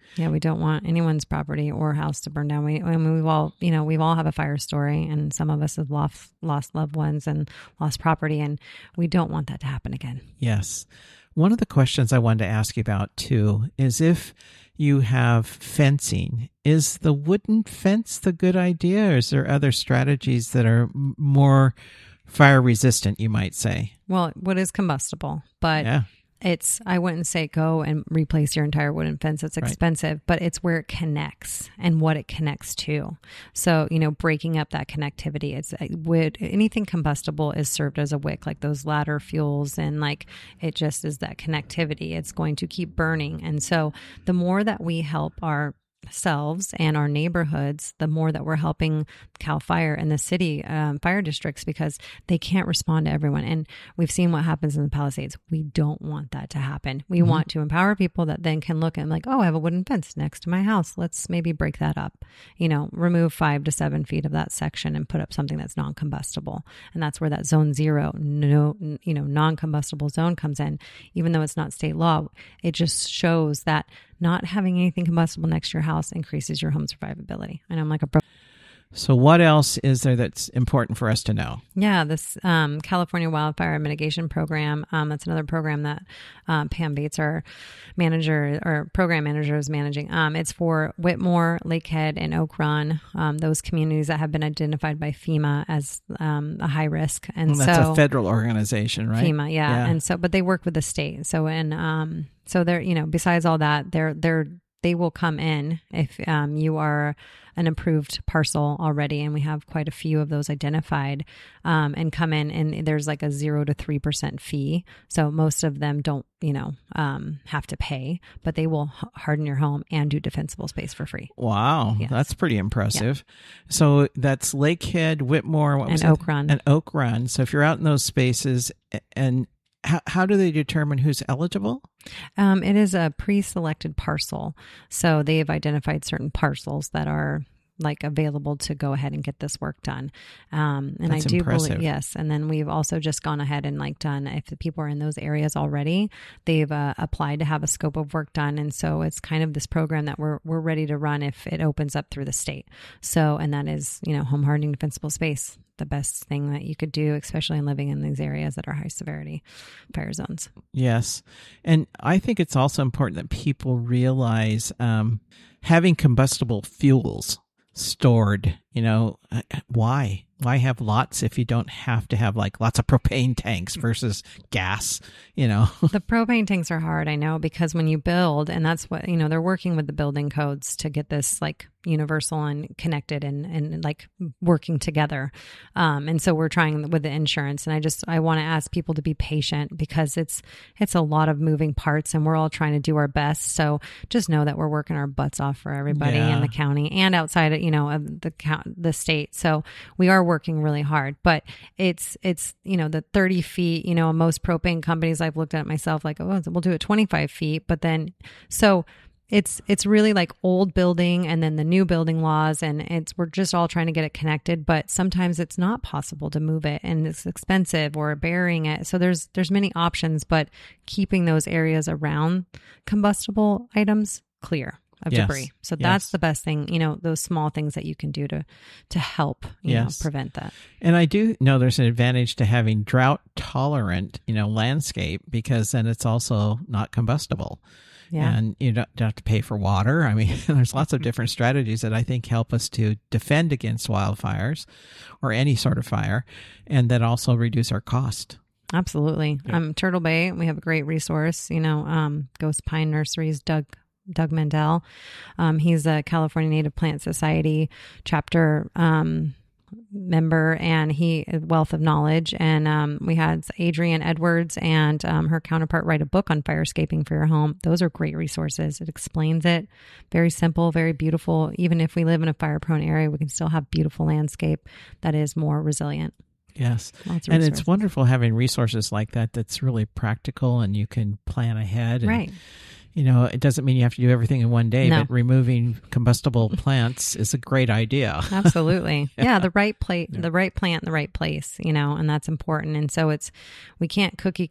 Yeah, we don't want anyone's property or house to burn down. We, I mean, we've all, you know, we've all have a fire story, and some of us have lost lost loved ones and lost property, and we don't want that to happen again. Yes. One of the questions I wanted to ask you about too is if you have fencing, is the wooden fence the good idea, or is there other strategies that are m- more fire resistant, you might say? Well, wood is combustible, but Yeah. it's, I wouldn't say go and replace your entire wooden fence. It's expensive, right. But it's where it connects and what it connects to. So, you know, breaking up that connectivity, it's wood, anything combustible is served as a wick, like those ladder fuels. And like, it just is that connectivity. It's going to keep burning. And so the more that we help our ourselves and our neighborhoods, the more that we're helping CAL FIRE and the city um, fire districts, because they can't respond to everyone. And we've seen what happens in the Palisades. We don't want that to happen. We mm-hmm. want to empower people that then can look and like, oh, I have a wooden fence next to my house. Let's maybe break that up, you know, remove five to seven feet of that section and put up something that's non-combustible. And that's where that zone zero, no, you know, non-combustible zone comes in. Even though it's not state law, it just shows that not having anything combustible next to your house increases your home survivability. And I'm like a pro- So what else is there that's important for us to know? Yeah, this um, California Wildfire Mitigation Program, um, that's another program that um, Pam Bates, our manager or program manager, is managing. Um, it's for Whitmore, Lakehead, and Oak Run, um, those communities that have been identified by FEMA as um, a high risk. And well, that's so, a federal organization, right? FEMA, yeah. yeah. And so, but they work with the state. So, and um, so they're, you know, besides all that, they're, they're, they will come in if um, you are an approved parcel already, and we have quite a few of those identified, um, and come in, and there's like a zero to three percent fee. So most of them don't, you know, um, have to pay, but they will harden your home and do defensible space for free. Wow, yes. That's pretty impressive. Yeah. So that's Lakehead, Whitmore, what was and it? Oak Run, and Oak Run. So if you're out in those spaces, and how how do they determine who's eligible? Um, it is a pre-selected parcel. So they have identified certain parcels that are like available to go ahead and get this work done. Um, and That's I do impressive. believe, yes. And then we've also just gone ahead and like done, if the people are in those areas already, they've uh, applied to have a scope of work done. And so it's kind of this program that we're, we're ready to run if it opens up through the state. So, and that is, you know, home hardening defensible space, the best thing that you could do, especially in living in these areas that are high severity fire zones. Yes. And I think it's also important that people realize um, having combustible fuels stored, you know, why? Why have lots if you don't have to have like lots of propane tanks versus gas, you know? The propane tanks are hard, I know, because when you build, and that's what, you know, they're working with the building codes to get this like universal and connected and, and like working together. Um, and so we're trying with the insurance, and I just, I want to ask people to be patient because it's, it's a lot of moving parts and we're all trying to do our best. So just know that we're working our butts off for everybody yeah. in the county and outside of, you know, of the count, the state. So we are working really hard, but it's, it's, you know, the thirty feet, you know, most propane companies I've looked at it myself, like, oh, we'll do it twenty-five feet. But then, so it's, it's really like old building and then the new building laws. And it's, we're just all trying to get it connected, but sometimes it's not possible to move it and it's expensive or burying it. So there's, there's many options, but keeping those areas around combustible items clear of yes. debris. So yes. that's the best thing, you know, those small things that you can do to, to help, you yes. know, prevent that. And I do know there's an advantage to having drought tolerant, you know, landscape, because then it's also not combustible. Yeah. And you don't, don't have to pay for water. I mean, there's lots of different strategies that I think help us to defend against wildfires or any sort of fire, and that also reduce our cost. Absolutely. Yeah. Um, Turtle Bay, we have a great resource, you know, um, Ghost Pine Nurseries, Doug Doug Mandel. Um, he's a California Native Plant Society chapter um, member, and he a wealth of knowledge. And um, we had Adrienne Edwards and um, her counterpart write a book on firescaping for your home. Those are great resources. It explains it. Very simple, very beautiful. Even if we live in a fire-prone area, we can still have beautiful landscape that is more resilient. Yes. Lots of and resources. It's wonderful having resources like that that's really practical and you can plan ahead. And, right. You know, it doesn't mean you have to do everything in one day, No. but removing combustible plants is a great idea. Absolutely. yeah. yeah. The right plate, Yeah. the right plant in the right place, you know, and that's important. And so it's, we can't cookie cut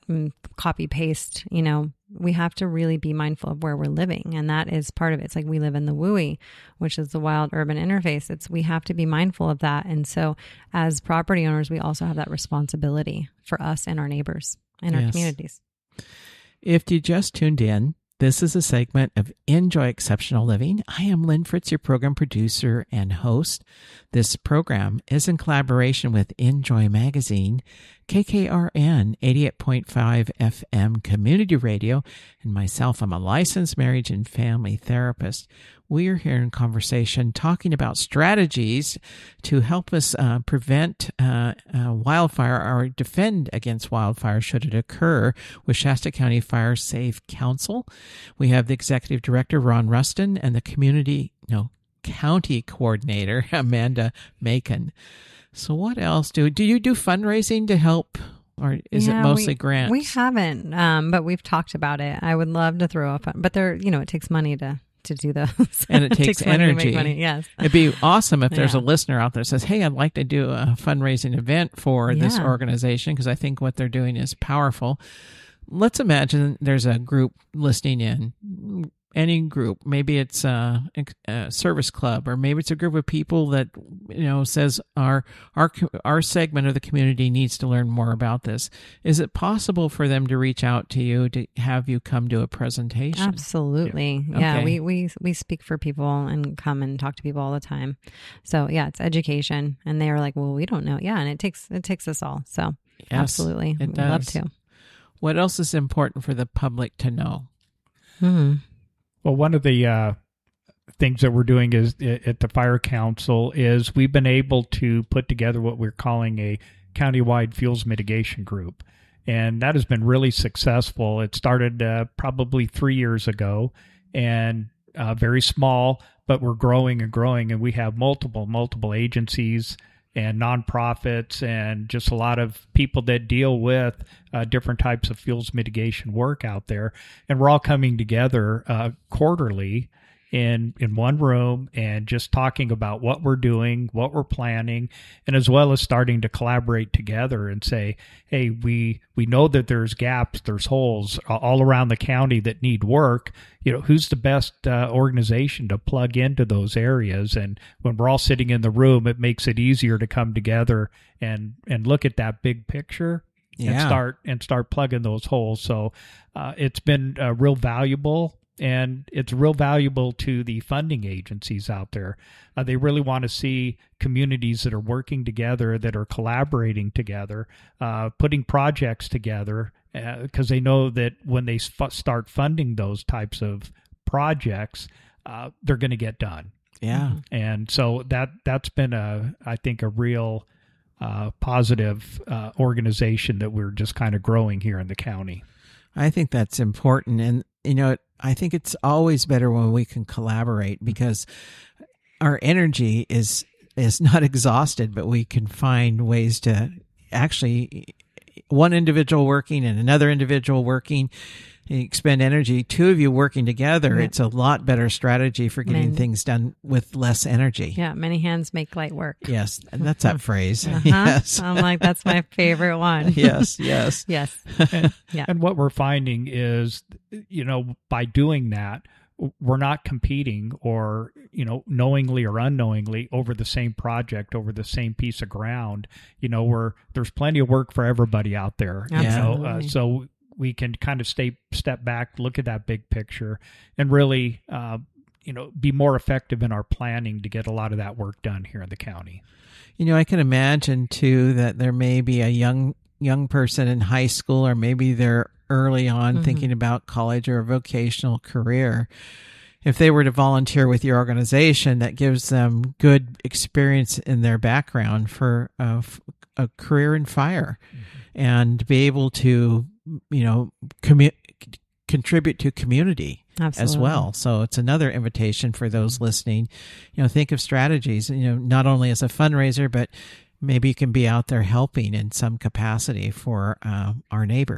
mm, copy paste, you know, we have to really be mindful of where we're living. And that is part of it. It's like we live in the W U I, which is the wild urban interface. It's, we have to be mindful of that. And so as property owners, we also have that responsibility for us and our neighbors and our Yes. communities. If you just tuned in, this is a segment of Enjoy Exceptional Living. I am Lynn Fritz, your program producer and host. This program is in collaboration with Enjoy Magazine, K K R N eighty-eight point five F M Community Radio, and myself, I'm a licensed marriage and family therapist. We are here in conversation talking about strategies to help us uh, prevent uh, uh, wildfire or defend against wildfire should it occur with Shasta County Fire Safe Council. We have the executive director, Ron Rustin, and the community, no, county coordinator, Amanda Macon. So what else do, do you do fundraising to help, or is Yeah, it mostly we, grants? We haven't, um, but we've talked about it. I would love to throw a fund, but there, you know, it takes money to, to do those. And it takes money to energy. make money, yes. It'd be awesome if there's Yeah. a listener out there that says, hey, I'd like to do a fundraising event for this Yeah. organization because I think what they're doing is powerful. Let's imagine there's a group listening in, any group. Maybe it's a, a service club, or maybe it's a group of people that, you know, says our our our segment of the community needs to learn more about this. Is it possible for them to reach out to you to have you come to a presentation? Absolutely. Yeah. Yeah. Okay. We, we, we speak for people and come and talk to people all the time. So yeah, it's education. And they are like, well, we don't know. Yeah. And it takes, it takes us all. So Yes, absolutely. it We'd love does. to. What else is important for the public to know? Hmm. Well, one of the uh, things that we're doing is at the Fire Council is we've been able to put together what we're calling a countywide fuels mitigation group. And that has been really successful. It started uh, probably three years ago and uh, very small, but we're growing and growing. And we have multiple, multiple agencies and nonprofits and just a lot of people that deal with uh, different types of fuels mitigation work out there. And we're all coming together uh, quarterly in in one room and just talking about what we're doing, what we're planning, and as well as starting to collaborate together and say, hey, we we know that there's gaps, there's holes all around the county that need work. You know, who's the best uh, organization to plug into those areas? And when we're all sitting in the room, it makes it easier to come together and and look at that big picture. And Yeah. start and start plugging those holes. So uh, it's been uh, real valuable, and it's real valuable to the funding agencies out there. Uh, they really want to see communities that are working together, that are collaborating together, uh, putting projects together, because they know that when they f- start funding those types of projects, uh, they're going to get done. Yeah. And so that that's been a I think a real uh, positive uh, organization that we're just kind of growing here in the county. I think that's important. And, you know, I think it's always better when we can collaborate because our energy is is not exhausted, but we can find ways to actually, one individual working and another individual working, you expend energy. Two of you working together, Yeah. it's a lot better strategy for getting Man. things done with less energy. Yeah. Many hands make light work. Yes, and that's that phrase. Uh-huh. Yes. I'm like, that's my favorite one. Yes, yes. Yes. Yeah. And what we're finding is, you know, by doing that, we're not competing or, you know, knowingly or unknowingly over the same project, over the same piece of ground. You know, we're, there's plenty of work for everybody out there. You know? Absolutely. Uh, so we can kind of stay, step back, look at that big picture, and really, uh, you know, be more effective in our planning to get a lot of that work done here in the county. You know, I can imagine too that there may be a young young person in high school, or maybe they're early on Mhm. thinking about college or a vocational career. If they were to volunteer with your organization, that gives them good experience in their background for a, a career in fire, and be able to, you know, commu- contribute to community Absolutely. as well. So it's another invitation for those listening. You know, think of strategies, you know, not only as a fundraiser, but maybe you can be out there helping in some capacity for uh, our neighbors.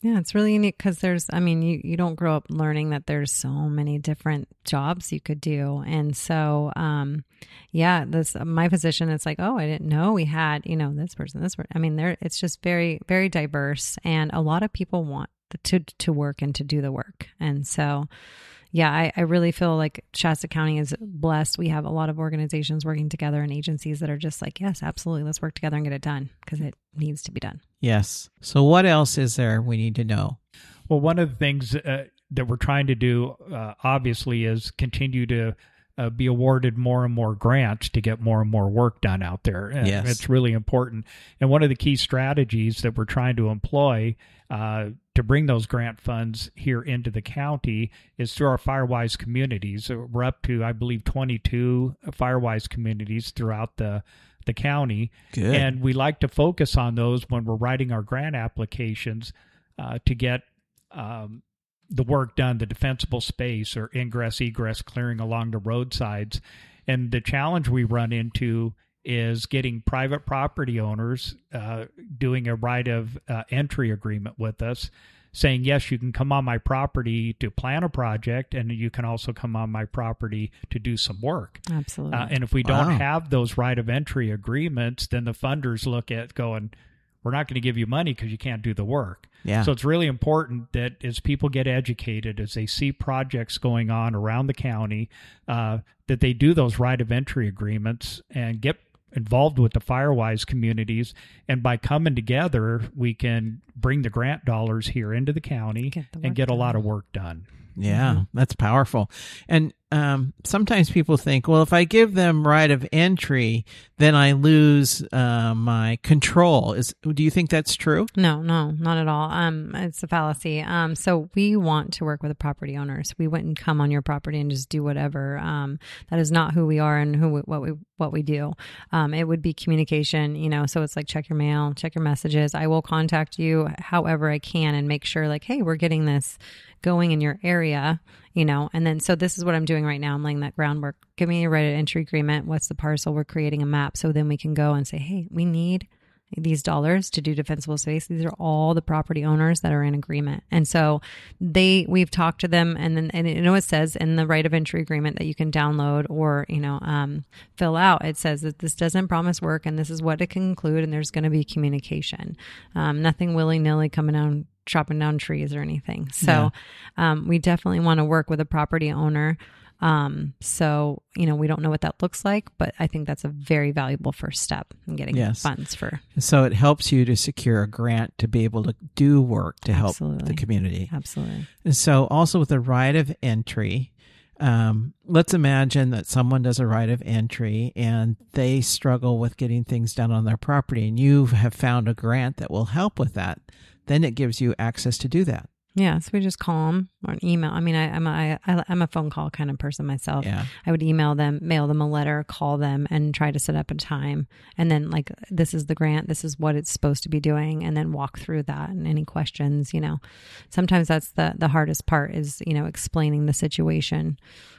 Yeah, it's really unique because there's, I mean, you, you don't grow up learning that there's so many different jobs you could do. And so, um, yeah, this, my position, it's like, oh, I didn't know we had, you know, this person, this person. I mean, there, it's just very, very diverse, and a lot of people want to, to work and to do the work. And so, yeah, I, I really feel like Shasta County is blessed. We have a lot of organizations working together and agencies that are just like, yes, absolutely, let's work together and get it done because it needs to be done. Yes. So what else is there we need to know? Well, one of the things uh, that we're trying to do, uh, obviously, is continue to uh, be awarded more and more grants to get more and more work done out there. And yes. It's really important. And one of the key strategies that we're trying to employ uh, to bring those grant funds here into the county is through our Firewise communities. So we're up to, I believe, twenty-two Firewise communities throughout the the county. Good. And we like to focus on those when we're writing our grant applications uh, to get um, the work done, the defensible space or ingress, egress clearing along the roadsides. And the challenge we run into is getting private property owners uh, doing a right of uh, entry agreement with us, saying, yes, you can come on my property to plan a project, and you can also come on my property to do some work. Absolutely. Uh, and if we Wow. don't have those right of entry agreements, then the funders look at going, we're not going to give you money because you can't do the work. Yeah. So it's really important that as people get educated, as they see projects going on around the county, uh, that they do those right of entry agreements and get involved with the Firewise communities. And by coming together, we can bring the grant dollars here into the county Get the work and get a lot done. of work done. Yeah, Mhm. that's powerful. And um, sometimes people think, well, if I give them right of entry, then I lose uh, my control. Is do you think that's true? No, no, not at all. Um, it's a fallacy. Um, so we want to work with the property owners. We wouldn't come on your property and just do whatever. Um, that is not who we are and who we, what we what we do. Um, it would be communication, you know. So it's like check your mail, check your messages. I will contact you however I can and make sure, like, hey, we're getting this going in your area, you know. And then so this is what I'm doing right now. I'm laying that groundwork. Give me a right of entry agreement. What's the parcel? We're creating a map. So then we can go and say, hey, we need these dollars to do defensible space. These are all the property owners that are in agreement. And so they, we've talked to them, and then, and you know, it says in the right of entry agreement that you can download or, you know, um, fill out. It says that this doesn't promise work and this is what it can include. And there's going to be communication, um, nothing willy nilly coming down, chopping down trees or anything. So, Yeah. um, we definitely want to work with a property owner. Um, so, you know, we don't know what that looks like, but I think that's a very valuable first step in getting Yes. funds for. So it helps you to secure a grant to be able to do work to help Absolutely. the community. Absolutely. And so also with the right of entry, um, let's imagine that someone does a right of entry and they struggle with getting things done on their property, and you have found a grant that will help with that. Then it gives you access to do that. Yeah. So we just call them or an email. I mean, I, I'm a, I, I'm a phone call kind of person myself. Yeah. I would email them, mail them a letter, call them, and try to set up a time. And then, like, this is the grant, this is what it's supposed to be doing, and then walk through that and any questions, you know. Sometimes that's the, the hardest part is, you know, explaining the situation.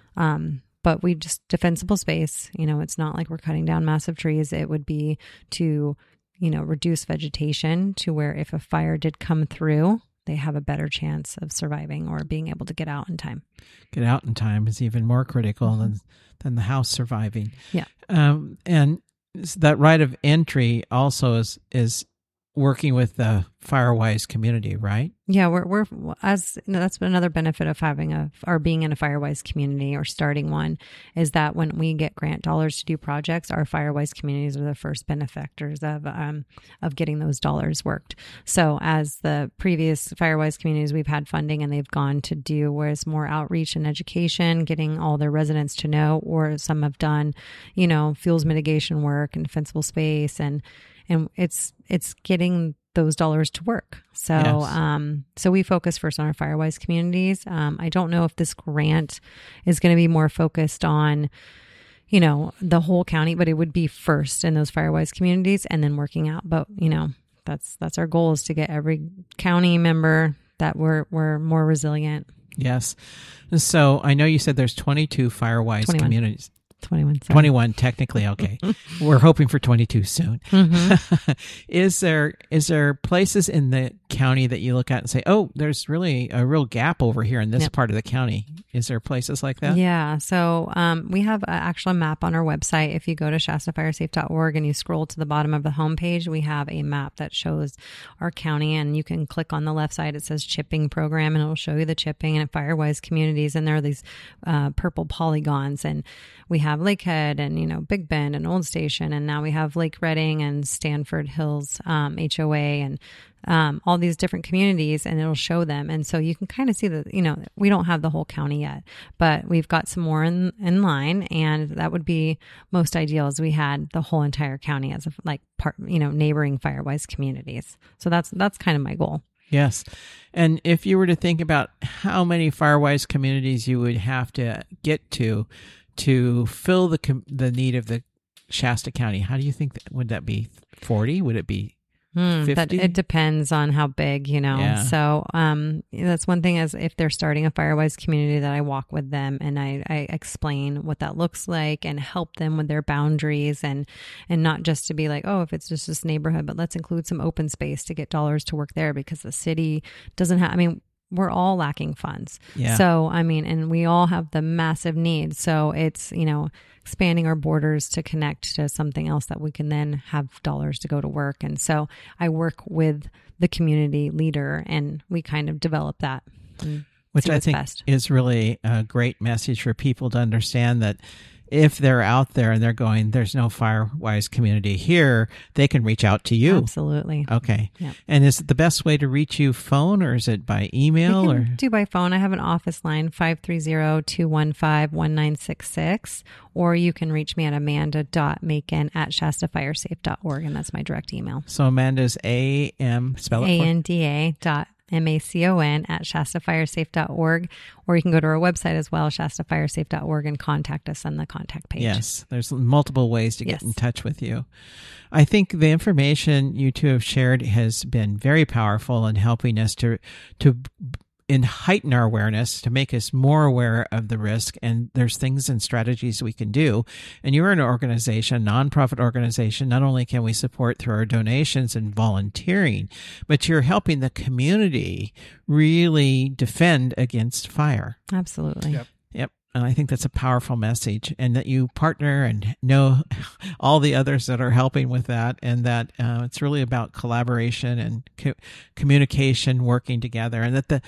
Um, but we just, defensible space, you know, it's not like we're cutting down massive trees. It would be to, you know, reduce vegetation to where if a fire did come through, they have a better chance of surviving or being able to get out in time. Get out in time is even more critical than than the house surviving. Yeah. Um, and that right of entry also is is working with the Firewise community, right? Yeah, we're we're as you know, that's another benefit of having a or being in a Firewise community or starting one is that when we get grant dollars to do projects, our Firewise communities are the first benefactors of um of getting those dollars worked. So as the previous Firewise communities, we've had funding and they've gone to do where it's more outreach and education, getting all their residents to know, or some have done, you know, fuels mitigation work and defensible space, and and it's it's getting those dollars to work. So, Yes. um, so we focus first on our Firewise communities. Um, I don't know if this grant is going to be more focused on, you know, the whole county, but it would be first in those Firewise communities and then working out. But, you know, that's, that's our goal is to get every county member that we're, we're more resilient. Yes. And so I know you said there's twenty-two Firewise twenty-one. communities. twenty-one. Sorry. twenty-one, technically. Okay. We're hoping for twenty-two soon. Mm-hmm. Is there is there places in the county that you look at and say, oh, there's really a real gap over here in this Yep. part of the county? Is there places like that? Yeah. So um, we have a, actually a map on our website. If you go to Shasta Fire Safe dot org and you scroll to the bottom of the homepage, we have a map that shows our county, and you can click on the left side. It says chipping program, and it will show you the chipping and Firewise communities. And there are these uh, purple polygons, and we have Lakehead and, you know, Big Bend and Old Station. And now we have Lake Redding and Stanford Hills um, H O A and um, all these different communities, and it'll show them. And so you can kind of see that, you know, we don't have the whole county yet, but we've got some more in, in line, and that would be most ideal as we had the whole entire county as a, like part, you know, neighboring Firewise communities. So that's, that's kind of my goal. Yes. And if you were to think about how many Firewise communities you would have to get to to fill the com- the need of the Shasta County, how do you think that, would that be forty? Would it be Hmm, that fifty? it depends on how big, you know. Yeah. So um, that's one thing, is if they're starting a Firewise community, that I walk with them and I, I explain what that looks like and help them with their boundaries, and and not just to be like, oh, if it's just this neighborhood, but let's include some open space to get dollars to work there, because the city doesn't have, I mean, we're all lacking funds. Yeah. So, I mean, and we all have the massive needs. So it's, you know, expanding our borders to connect to something else that we can then have dollars to go to work. And so I work with the community leader, and we kind of develop that. Which see I what's think best. is really a great message for people to understand, that if they're out there and they're going, there's no Firewise community here, they can reach out to you. Absolutely. Okay. Yep. And is it the best way to reach you phone, or is it by email? We Or can do by phone. I have an office line, five three zero, two one five, one nine six six, or you can reach me at amanda dot macon at shasta fire safe dot org, and that's my direct email. So Amanda's A M, spell it A for N D A dot M A C O N at shasta fire safe dot org, or you can go to our website as well, shasta fire safe dot org, and contact us on the contact page. Yes, there's multiple ways to get Yes. in touch with you. I think the information you two have shared has been very powerful in helping us to to and heighten our awareness, to make us more aware of the risk. And there's things and strategies we can do. And you're an organization, nonprofit organization. Not only can we support through our donations and volunteering, but you're helping the community really defend against fire. Absolutely. Yep. Yep. And I think that's a powerful message, and that you partner and know all the others that are helping with that, and that uh, it's really about collaboration and co- communication, working together, and that the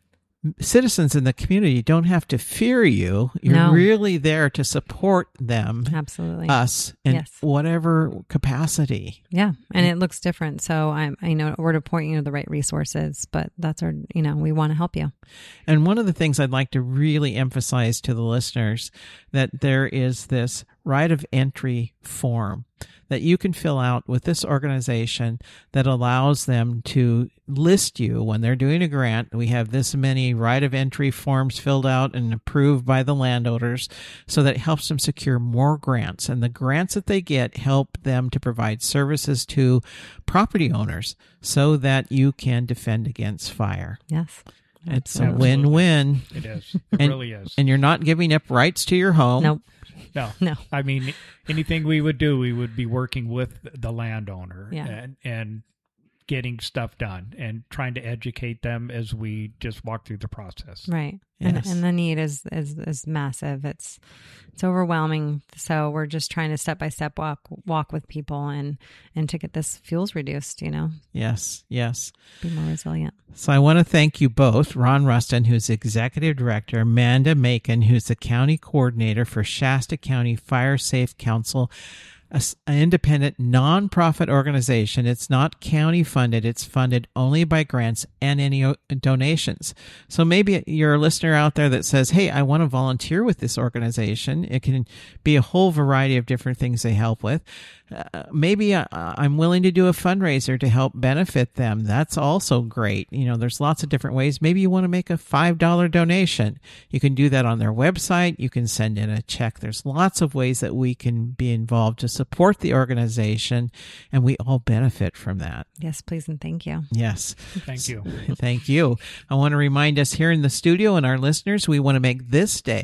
citizens in the community don't have to fear you. You're No. really there to support them, Absolutely. us, in Yes. whatever capacity. Yeah. And it looks different. So I'm, I know we're to point you to the right resources, but that's our, you know, we want to help you. And one of the things I'd like to really emphasize to the listeners, that there is this right of entry form that you can fill out with this organization that allows them to list you when they're doing a grant. We have this many right of entry forms filled out and approved by the landowners, so that it helps them secure more grants. And the grants that they get help them to provide services to property owners so that you can defend against fire. Yes. It's a Absolutely. win-win. It is. It And- really is. And you're not giving up rights to your home. Nope. No, No. I mean, anything we would do, we would be working with the landowner Yeah. and, and getting stuff done and trying to educate them as we just walk through the process. Right. Yes. And, and the need is, is, is massive. It's, it's overwhelming. So we're just trying to step by step walk, walk with people and, and to get this fuels reduced, you know, Yes, yes. be more resilient. So I want to thank you both, Ron Rustin, who's Executive Director, Amanda Macon, who's the County Coordinator for Shasta County Fire Safe Council, an independent nonprofit organization. It's not county funded. It's funded only by grants and any o- donations. So maybe you're a listener out there that says, hey, I want to volunteer with this organization. It can be a whole variety of different things they help with. Uh, maybe uh, I'm willing to do a fundraiser to help benefit them. That's also great. You know, there's lots of different ways. Maybe you want to make a five dollar donation. You can do that on their website. You can send in a check. There's lots of ways that we can be involved to support the organization, and we all benefit from that. Yes, please. And thank you. Yes. Thank you. Thank you. I want to remind us here in the studio and our listeners, we want to make this day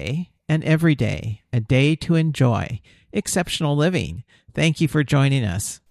and every day, a day to enjoy exceptional living. Thank you for joining us.